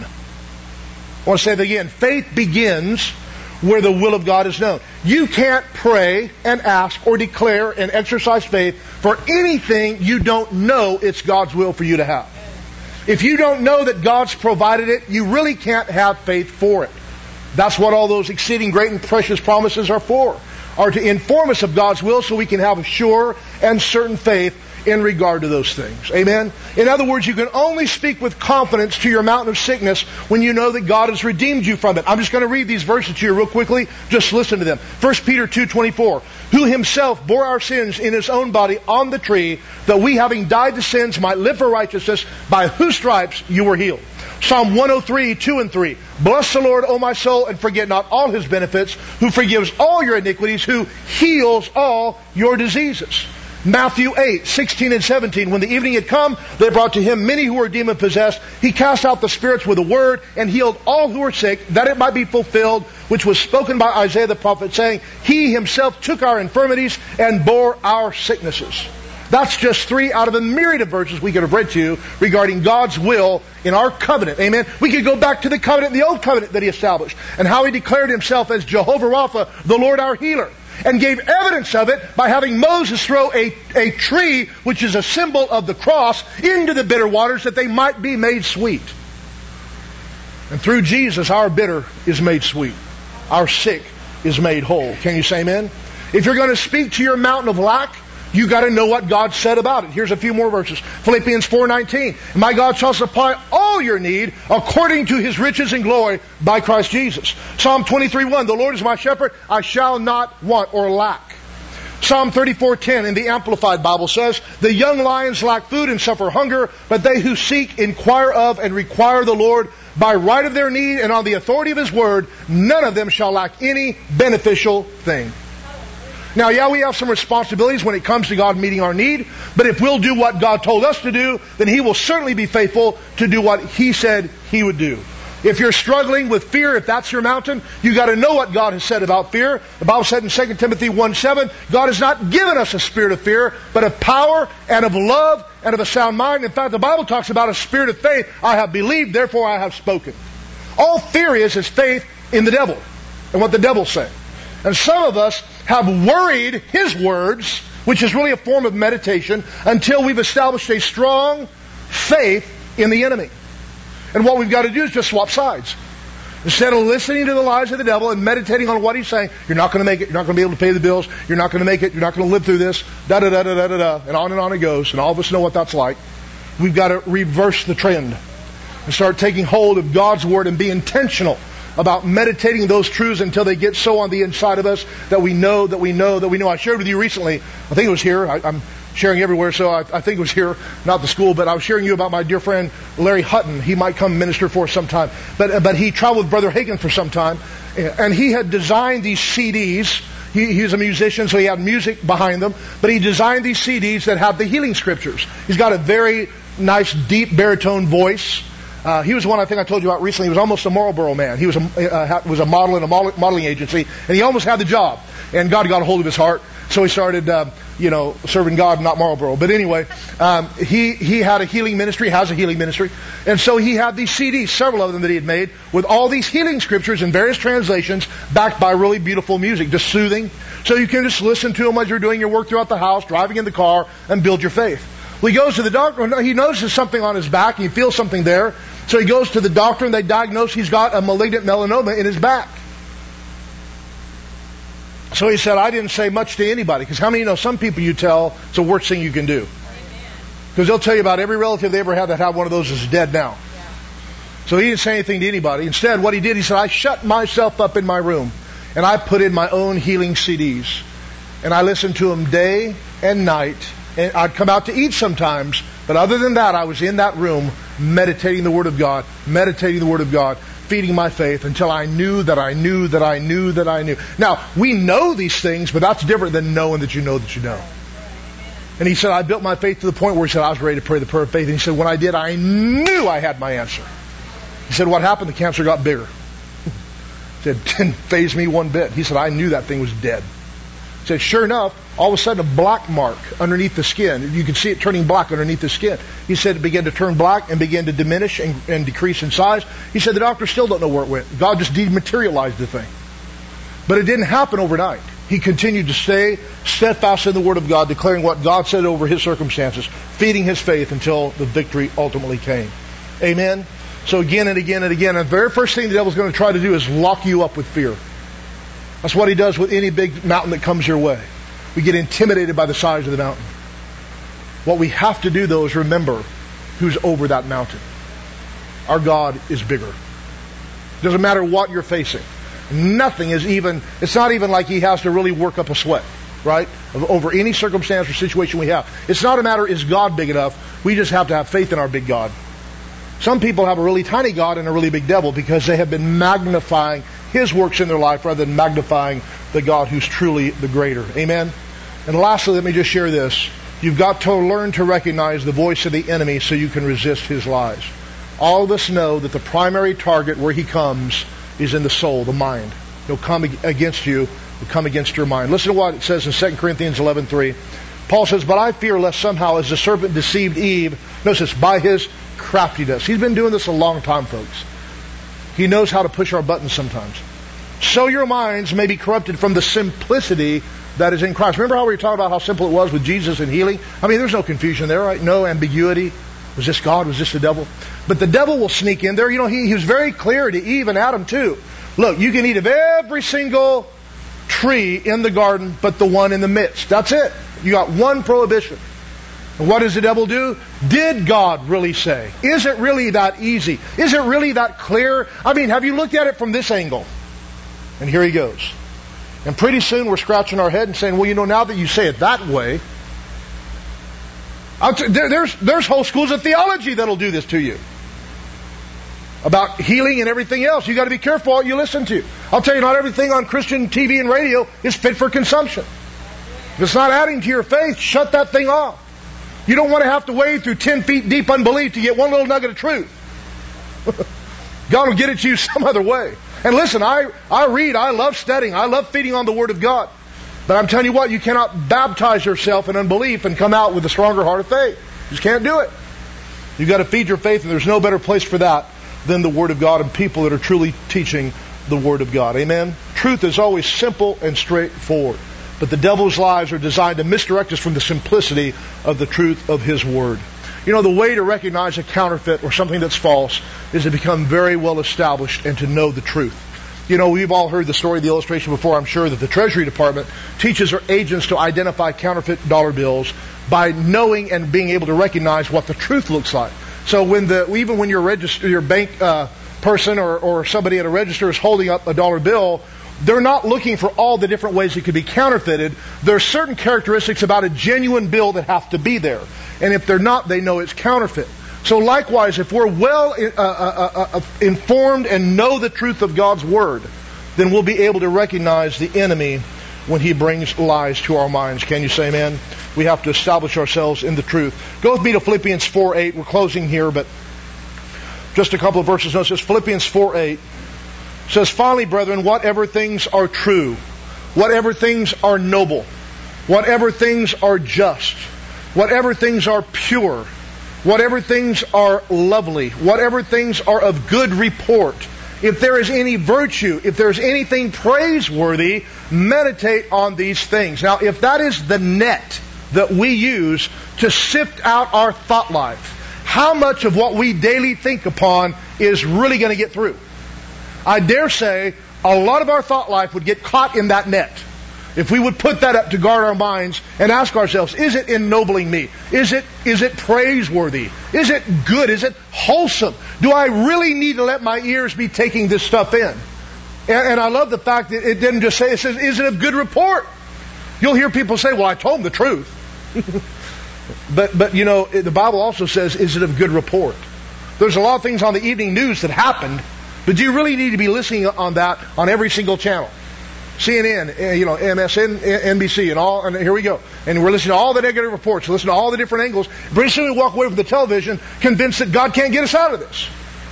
I want to say that again. Faith begins where the will of God is known. You can't pray and ask or declare and exercise faith for anything you don't know it's God's will for you to have. If you don't know that God's provided it, you really can't have faith for it. That's what all those exceeding great and precious promises are for. Are to inform us of God's will so we can have a sure and certain faith in regard to those things. Amen? In other words, you can only speak with confidence to your mountain of sickness when you know that God has redeemed you from it. I'm just going to read these verses to you real quickly. Just listen to them. First Peter two twenty-four. Who himself bore our sins in his own body on the tree, that we, having died to sins, might live for righteousness, by whose stripes you were healed. Psalm one oh three, two and three. Bless the Lord, O my soul, and forget not all his benefits, who forgives all your iniquities, who heals all your diseases. Matthew eight, sixteen and seventeen. When the evening had come, they brought to him many who were demon-possessed. He cast out the spirits with a word and healed all who were sick, that it might be fulfilled, which was spoken by Isaiah the prophet, saying, He himself took our infirmities and bore our sicknesses. That's just three out of a myriad of verses we could have read to you regarding God's will in our covenant. Amen. We could go back to the covenant, the old covenant that He established, and how He declared Himself as Jehovah Rapha, the Lord our healer, and gave evidence of it by having Moses throw a, a tree, which is a symbol of the cross, into the bitter waters that they might be made sweet. And through Jesus, our bitter is made sweet. Our sick is made whole. Can you say amen? If you're going to speak to your mountain of lack, you got to know what God said about it. Here's a few more verses. Philippians four nineteen. My God shall supply all your need according to His riches and glory by Christ Jesus. Psalm twenty-three one. The Lord is my shepherd, I shall not want or lack. Psalm thirty-four ten in the Amplified Bible says, The young lions lack food and suffer hunger, but they who seek, inquire of, and require the Lord by right of their need and on the authority of His word, none of them shall lack any beneficial thing. Now, yeah, we have some responsibilities when it comes to God meeting our need, but if we'll do what God told us to do, then He will certainly be faithful to do what He said He would do. If you're struggling with fear, if that's your mountain, you got to know what God has said about fear. The Bible said in Second Timothy one seven, God has not given us a spirit of fear, but of power and of love and of a sound mind. In fact, the Bible talks about a spirit of faith. I have believed, therefore I have spoken. All fear is is faith in the devil and what the devil's saying. And some of us have worried His words, which is really a form of meditation, until we've established a strong faith in the enemy. And what we've got to do is just swap sides. Instead of listening to the lies of the devil and meditating on what he's saying, you're not going to make it, you're not going to be able to pay the bills, you're not going to make it, you're not going to live through this, da da da da da da da, and on and on it goes, and all of us know what that's like. We've got to reverse the trend and start taking hold of God's Word and be intentional about meditating those truths until they get so on the inside of us that we know, that we know, that we know. I shared with you recently, I think it was here, I, I'm sharing everywhere, so I, I think it was here, not the school, but I was sharing you about my dear friend Larry Hutton. He might come minister for us sometime. But, but he traveled with Brother Hagin for some time, and he had designed these C Ds. He, he was a musician, so he had music behind them, but he designed these C Ds that have the healing scriptures. He's got a very nice, deep baritone voice. Uh, he was one I think I told you about recently. He was almost a Marlboro man. He was a, uh, was a model in a modeling agency, and he almost had the job. And God got a hold of his heart, so he started, uh, you know, serving God, not Marlboro. But anyway, um, he he had a healing ministry, has a healing ministry, and so he had these C Ds, several of them that he had made, with all these healing scriptures in various translations, backed by really beautiful music, just soothing. So you can just listen to them as you're doing your work throughout the house, driving in the car, and build your faith. Well, he goes to the doctor. He notices something on his back. He feels something there. So he goes to the doctor, and they diagnose he's got a malignant melanoma in his back. So he said, I didn't say much to anybody. Because how many of you know some people you tell it's the worst thing you can do? Because they'll tell you about every relative they ever had that had one of those is dead now. Yeah. So he didn't say anything to anybody. Instead, what he did, he said, I shut myself up in my room, and I put in my own healing C Ds. And I listened to them day and night. And I'd come out to eat sometimes, but other than that, I was in that room meditating the Word of God, meditating the Word of God, feeding my faith until I knew that I knew that I knew that I knew. Now, we know these things, but that's different than knowing that you know that you know. And he said, I built my faith to the point where he said, I was ready to pray the prayer of faith. And he said, when I did, I knew I had my answer. He said, what happened? The cancer got bigger. He said, it didn't faze me one bit. He said, I knew that thing was dead. He said, sure enough, all of a sudden a black mark underneath the skin. You could see it turning black underneath the skin. He said it began to turn black and began to diminish and, and decrease in size. He said the doctors still don't know where it went. God just dematerialized the thing. But it didn't happen overnight. He continued to stay steadfast in the Word of God, declaring what God said over his circumstances, feeding his faith until the victory ultimately came. Amen? So again and again and again, and the very first thing the devil's going to try to do is lock you up with fear. That's what he does with any big mountain that comes your way. We get intimidated by the size of the mountain. What we have to do, though, is remember who's over that mountain. Our God is bigger. It doesn't matter what you're facing. Nothing is even, it's not even like he has to really work up a sweat, right? Over any circumstance or situation we have. It's not a matter, is God big enough? We just have to have faith in our big God. Some people have a really tiny God and a really big devil because they have been magnifying his works in their life rather than magnifying the God who's truly the greater. Amen? And lastly, let me just share this. You've got to learn to recognize the voice of the enemy so you can resist his lies. All of us know that the primary target where he comes is in the soul, the mind. He'll come against you, he'll come against your mind. Listen to what it says in Second Corinthians eleven three. Paul says, but I fear lest somehow as the serpent deceived Eve, notice this, by his craftiness. He's been doing this a long time, folks. He knows how to push our buttons sometimes. So your minds may be corrupted from the simplicity that is in Christ. Remember how we were talking about how simple it was with Jesus and healing? I mean, there's no confusion there, right? No ambiguity. Was this God? Was this the devil? But the devil will sneak in there. You know, he, he was very clear to Eve and Adam too. Look, you can eat of every single tree in the garden but the one in the midst. That's it. You got one prohibition. And what does the devil do? Did God really say? Is it really that easy? Is it really that clear? I mean, have you looked at it from this angle? And here he goes. And pretty soon we're scratching our head and saying, well, you know, now that you say it that way, I'll t- there, there's, there's whole schools of theology that'll do this to you. About healing and everything else. You've got to be careful what you listen to. I'll tell you, not everything on Christian T V and radio is fit for consumption. If it's not adding to your faith, shut that thing off. You don't want to have to wade through ten feet deep unbelief to get one little nugget of truth. God will get it to you some other way. And listen, I, I read, I love studying, I love feeding on the Word of God. But I'm telling you what, you cannot baptize yourself in unbelief and come out with a stronger heart of faith. You just can't do it. You've got to feed your faith, and there's no better place for that than the Word of God and people that are truly teaching the Word of God. Amen? Truth is always simple and straightforward. But the devil's lies are designed to misdirect us from the simplicity of the truth of His Word. You know, the way to recognize a counterfeit or something that's false is to become very well established and to know the truth. You know, we've all heard the story, the illustration before, I'm sure, that the Treasury Department teaches their agents to identify counterfeit dollar bills by knowing and being able to recognize what the truth looks like. So when the even when your register, your bank uh, person or, or somebody at a register is holding up a dollar bill, they're not looking for all the different ways it could be counterfeited. There are certain characteristics about a genuine bill that have to be there. And if they're not, they know it's counterfeit. So likewise, if we're well uh, uh, uh, informed and know the truth of God's Word, then we'll be able to recognize the enemy when he brings lies to our minds. Can you say amen? We have to establish ourselves in the truth. Go with me to Philippians four eight. We're closing here, but just a couple of verses. No, it says Philippians four eight. It says, finally, brethren, whatever things are true, whatever things are noble, whatever things are just, whatever things are pure, whatever things are lovely, whatever things are of good report, if there is any virtue, if there is anything praiseworthy, meditate on these things. Now, if that is the net that we use to sift out our thought life, how much of what we daily think upon is really going to get through? I dare say a lot of our thought life would get caught in that net. If we would put that up to guard our minds and ask ourselves, is it ennobling me? Is it is it praiseworthy? Is it good? Is it wholesome? Do I really need to let my ears be taking this stuff in? And, and I love the fact that it didn't just say, it says, is it of good report? You'll hear people say, well, I told them the truth. but, but you know, the Bible also says, is it of good report? There's a lot of things on the evening news that happened, but do you really need to be listening on that on every single channel? C N N, you know, M S N, N B C, and all, and here we go. And we're listening to all the negative reports, listen to all the different angles. Pretty soon we walk away from the television convinced that God can't get us out of this.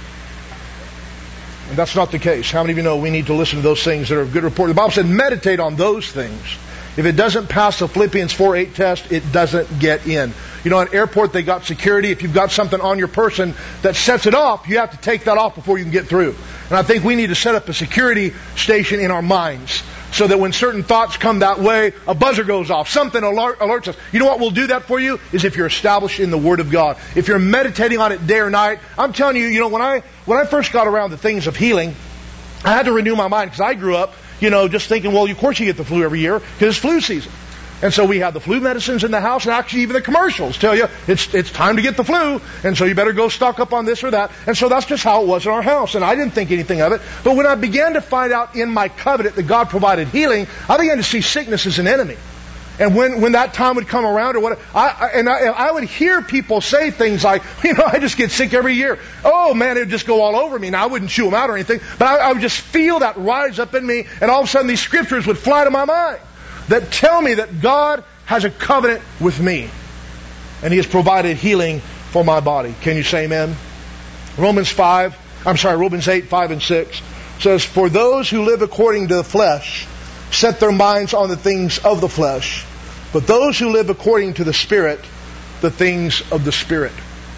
And that's not the case. How many of you know we need to listen to those things that are of good report? The Bible said meditate on those things. If it doesn't pass the Philippians four eight test, it doesn't get in. You know, at an airport, they got security. If you've got something on your person that sets it off, you have to take that off before you can get through. And I think we need to set up a security station in our minds so that when certain thoughts come that way, a buzzer goes off. Something alert, alerts us. You know what will do that for you? Is if you're established in the Word of God. If you're meditating on it day or night. I'm telling you, you know, when I when I first got around the things of healing, I had to renew my mind because I grew up, you know, just thinking, well, of course you get the flu every year because it's flu season. And so we had the flu medicines in the house, and actually even the commercials tell you it's it's time to get the flu, and so you better go stock up on this or that. And so that's just how it was in our house, and I didn't think anything of it. But when I began to find out in my covenant that God provided healing, I began to see sickness as an enemy. And when, when that time would come around, or what, I, I and I, I would hear people say things like, you know, I just get sick every year. Oh man, it would just go all over me. Now I wouldn't chew them out or anything, but I, I would just feel that rise up in me, and all of a sudden these scriptures would fly to my mind. that tell me that God has a covenant with me. And He has provided healing for my body. Can you say amen? Romans five, I'm sorry, Romans eight, five and six says, for those who live according to the flesh set their minds on the things of the flesh, but those who live according to the Spirit, the things of the Spirit.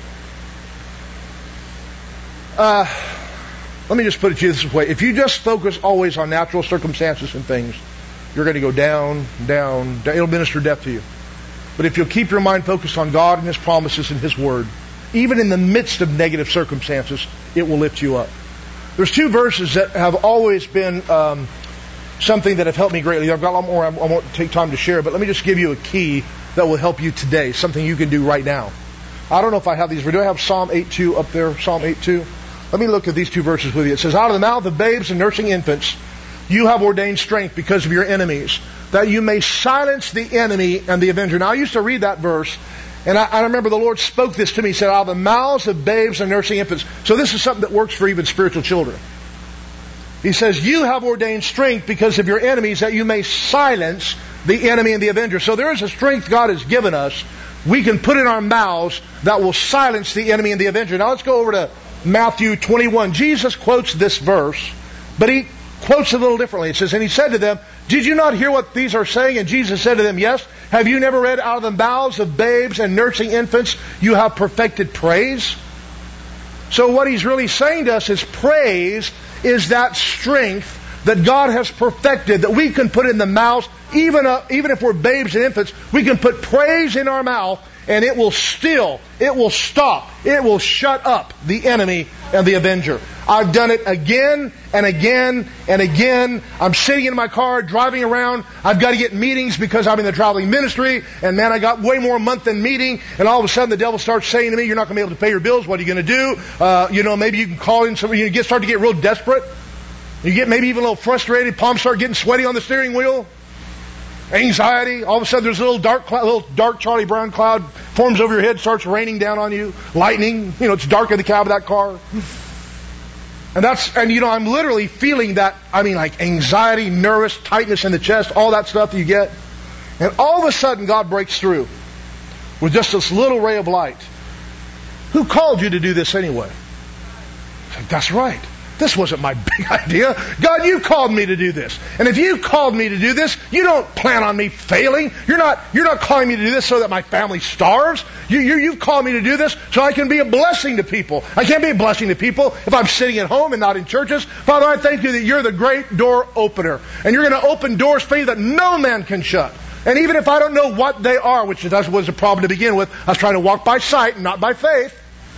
Uh, let me just put it to you this way. If you just focus always on natural circumstances and things, you're going to go down, down, down. It'll minister death to you. But if you'll keep your mind focused on God and His promises and His Word, even in the midst of negative circumstances, it will lift you up. There's two verses that have always been um, something that have helped me greatly. I've got a lot more I won't take time to share, but let me just give you a key that will help you today, something you can do right now. I don't know if I have these. Do I have Psalm eight two up there? Psalm eight two? Let me look at these two verses with you. It says, out of the mouth of babes and nursing infants, you have ordained strength because of your enemies, that you may silence the enemy and the avenger. Now, I used to read that verse, and I, I remember the Lord spoke this to me. He said, out of the mouths of babes and nursing infants. So this is something that works for even spiritual children. He says, you have ordained strength because of your enemies, that you may silence the enemy and the avenger. So there is a strength God has given us. We can put in our mouths that will silence the enemy and the avenger. Now let's go over to Matthew twenty-one. Jesus quotes this verse, but He quotes it a little differently. It says, and He said to them, did you not hear what these are saying? And Jesus said to them, yes. Have you never read, out of the mouths of babes and nursing infants, you have perfected praise? So what He's really saying to us is praise is that strength that God has perfected, that we can put in the mouths, even, uh, even if we're babes and infants, we can put praise in our mouth, and it will still, it will stop, it will shut up the enemy and the avenger. I've done it again and again and again. I'm sitting in my car, driving around. I've got to get meetings because I'm in the traveling ministry. And man, I got way more a month than meeting. And all of a sudden the devil starts saying to me, you're not going to be able to pay your bills. What are you going to do? Uh, you know, maybe you can call in somebody. You get start to get real desperate. You get maybe even a little frustrated. Palms start getting sweaty on the steering wheel. Anxiety. All of a sudden there's a little dark cloud, little dark Charlie Brown cloud forms over your head, starts raining down on you. Lightning. You know, it's dark in the cab of that car. And that's, and you know, I'm literally feeling that, I mean, like anxiety, nervous, tightness in the chest, all that stuff that you get. And all of a sudden God breaks through with just this little ray of light. Who called you to do this anyway? Like, that's right. This wasn't my big idea. God, you called me to do this. And if you called me to do this, you don't plan on me failing. You're not, you're not calling me to do this so that my family starves. You, you, you've called me to do this so I can be a blessing to people. I can't be a blessing to people if I'm sitting at home and not in churches. Father, I thank you that you're the great door opener. And you're going to open doors for you that no man can shut. And even if I don't know what they are, which was a problem to begin with, I was trying to walk by sight and not by faith.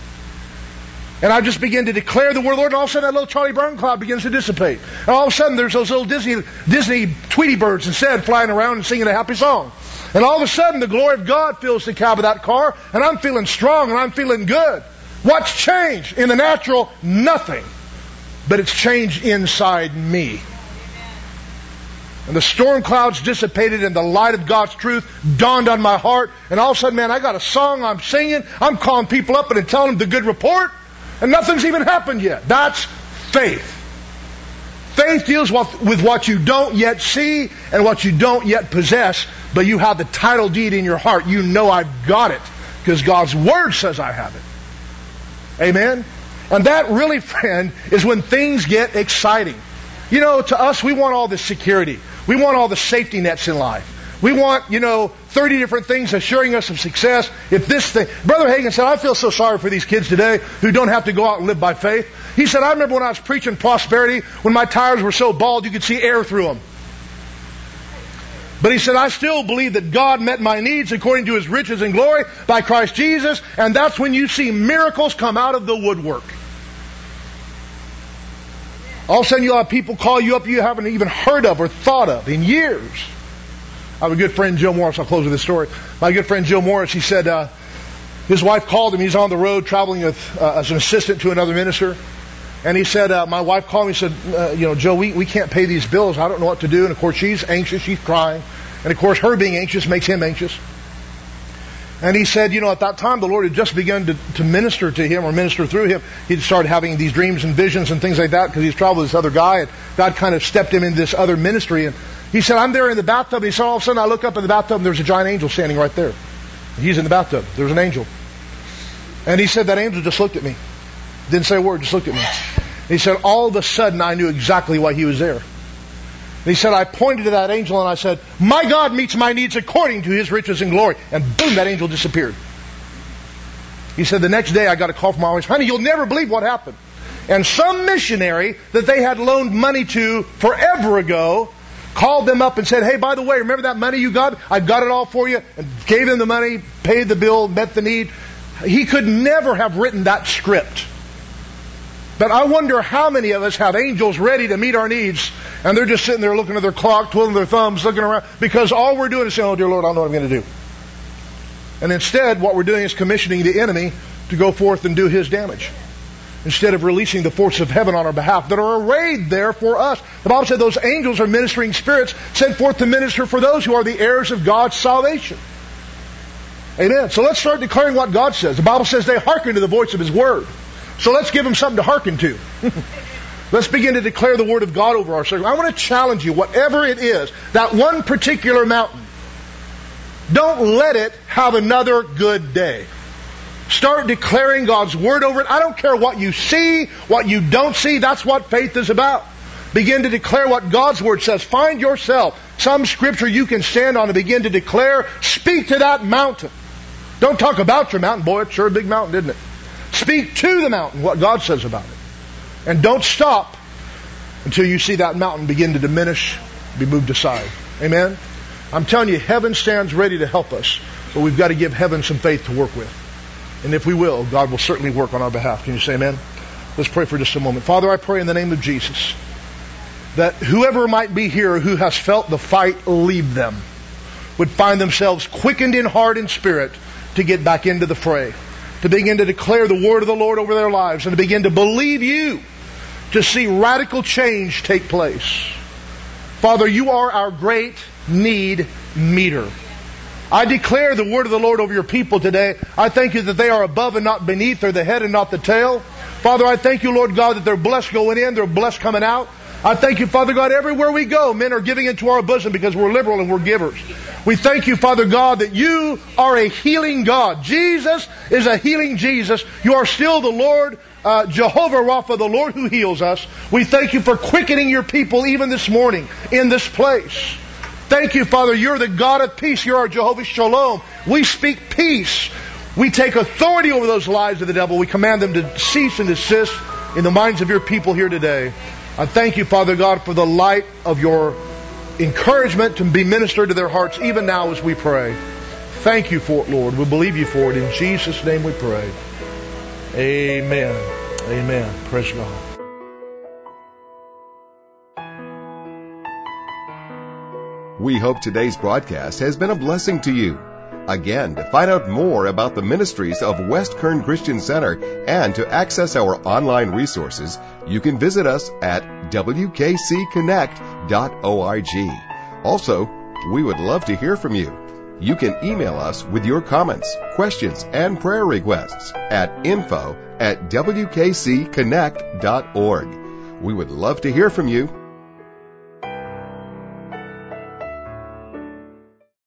And I just begin to declare the word of the Lord, and all of a sudden that little Charlie Brown cloud begins to dissipate. And all of a sudden there's those little Disney Disney Tweety birds instead flying around and singing a happy song. And all of a sudden the glory of God fills the cab of that car, and I'm feeling strong and I'm feeling good. What's changed? In the natural, nothing. But it's changed inside me. And the storm clouds dissipated and the light of God's truth dawned on my heart. And all of a sudden, man, I got a song I'm singing. I'm calling people up and telling them the good report. And nothing's even happened yet. That's faith. Faith deals with what you don't yet see and what you don't yet possess, but you have the title deed in your heart. You know I've got it because God's Word says I have it. Amen? And that really, friend, is when things get exciting. You know, to us, we want all the security. We want all the safety nets in life. We want, you know, thirty different things assuring us of success. If this thing... Brother Hagin said, I feel so sorry for these kids today who don't have to go out and live by faith. He said, I remember when I was preaching prosperity, when my tires were so bald you could see air through them. But he said, I still believe that God met my needs according to His riches and glory by Christ Jesus. And that's when you see miracles come out of the woodwork. All of a sudden you'll have people call you up you haven't even heard of or thought of in years. I have a good friend, Joe Morris. I'll close with this story. My good friend, Joe Morris, he said uh, his wife called him. He's on the road traveling with uh, as an assistant to another minister. And he said, uh, my wife called me and said, uh, you know, Joe, we, we can't pay these bills. I don't know what to do. And, of course, she's anxious. She's crying. And, of course, her being anxious makes him anxious. And he said, you know, at that time, the Lord had just begun to, to minister to him or minister through him. He'd started having these dreams and visions and things like that because he's traveled with this other guy. And God kind of stepped him into this other ministry. And He said, I'm there in the bathtub. He said, all of a sudden I look up in the bathtub and there's a giant angel standing right there. He's in the bathtub. There's an angel. And he said that angel just looked at me. Didn't say a word, just looked at me. He said, all of a sudden I knew exactly why he was there. He said, I pointed to that angel and I said, my God meets my needs according to His riches and glory. And boom, that angel disappeared. He said, the next day I got a call from my wife, honey, you'll never believe what happened. And some missionary that they had loaned money to forever ago called them up and said, hey, by the way, remember that money you got? I've got it all for you. And gave them the money, paid the bill, met the need. He could never have written that script. But I wonder how many of us have angels ready to meet our needs, and they're just sitting there looking at their clock, twiddling their thumbs, looking around, because all we're doing is saying, oh, dear Lord, I don't know what I'm going to do. And instead, what we're doing is commissioning the enemy to go forth and do his damage, instead of releasing the forces of heaven on our behalf that are arrayed there for us. The Bible said those angels are ministering spirits sent forth to minister for those who are the heirs of God's salvation. Amen. So let's start declaring what God says. The Bible says they hearken to the voice of His word. So let's give them something to hearken to. Let's begin to declare the Word of God over our circle. I want to challenge you, whatever it is, that one particular mountain, don't let it have another good day. Start declaring God's Word over it. I don't care what you see, what you don't see. That's what faith is about. Begin to declare what God's Word says. Find yourself some scripture you can stand on and begin to declare. Speak to that mountain. Don't talk about your mountain. Boy, it's sure a big mountain, isn't it? Speak to the mountain what God says about it. And don't stop until you see that mountain begin to diminish, be moved aside. Amen? I'm telling you, heaven stands ready to help us. But we've got to give heaven some faith to work with. And if we will, God will certainly work on our behalf. Can you say amen? Let's pray for just a moment. Father, I pray in the name of Jesus that whoever might be here who has felt the fight leave them would find themselves quickened in heart and spirit to get back into the fray, to begin to declare the word of the Lord over their lives, and to begin to believe you, to see radical change take place. Father, you are our great need meter. I declare the word of the Lord over your people today. I thank you that they are above and not beneath, they're the head and not the tail. Father, I thank you, Lord God, that they're blessed going in, they're blessed coming out. I thank you, Father God, everywhere we go, men are giving into our bosom because we're liberal and we're givers. We thank you, Father God, that you are a healing God. Jesus is a healing Jesus. You are still the Lord, uh, Jehovah Rapha, the Lord who heals us. We thank you for quickening your people even this morning in this place. Thank you, Father, you're the God of peace. You're our Jehovah Shalom. We speak peace. We take authority over those lies of the devil. We command them to cease and desist in the minds of your people here today. I thank you, Father God, for the light of your encouragement to be ministered to their hearts even now as we pray. Thank you for it, Lord. We believe you for it. In Jesus' name we pray. Amen. Amen. Praise God. We hope today's broadcast has been a blessing to you. Again, to find out more about the ministries of West Kern Christian Center and to access our online resources, you can visit us at w k c connect dot org. Also, we would love to hear from you. You can email us with your comments, questions, and prayer requests at info at w k c connect dot org. We would love to hear from you.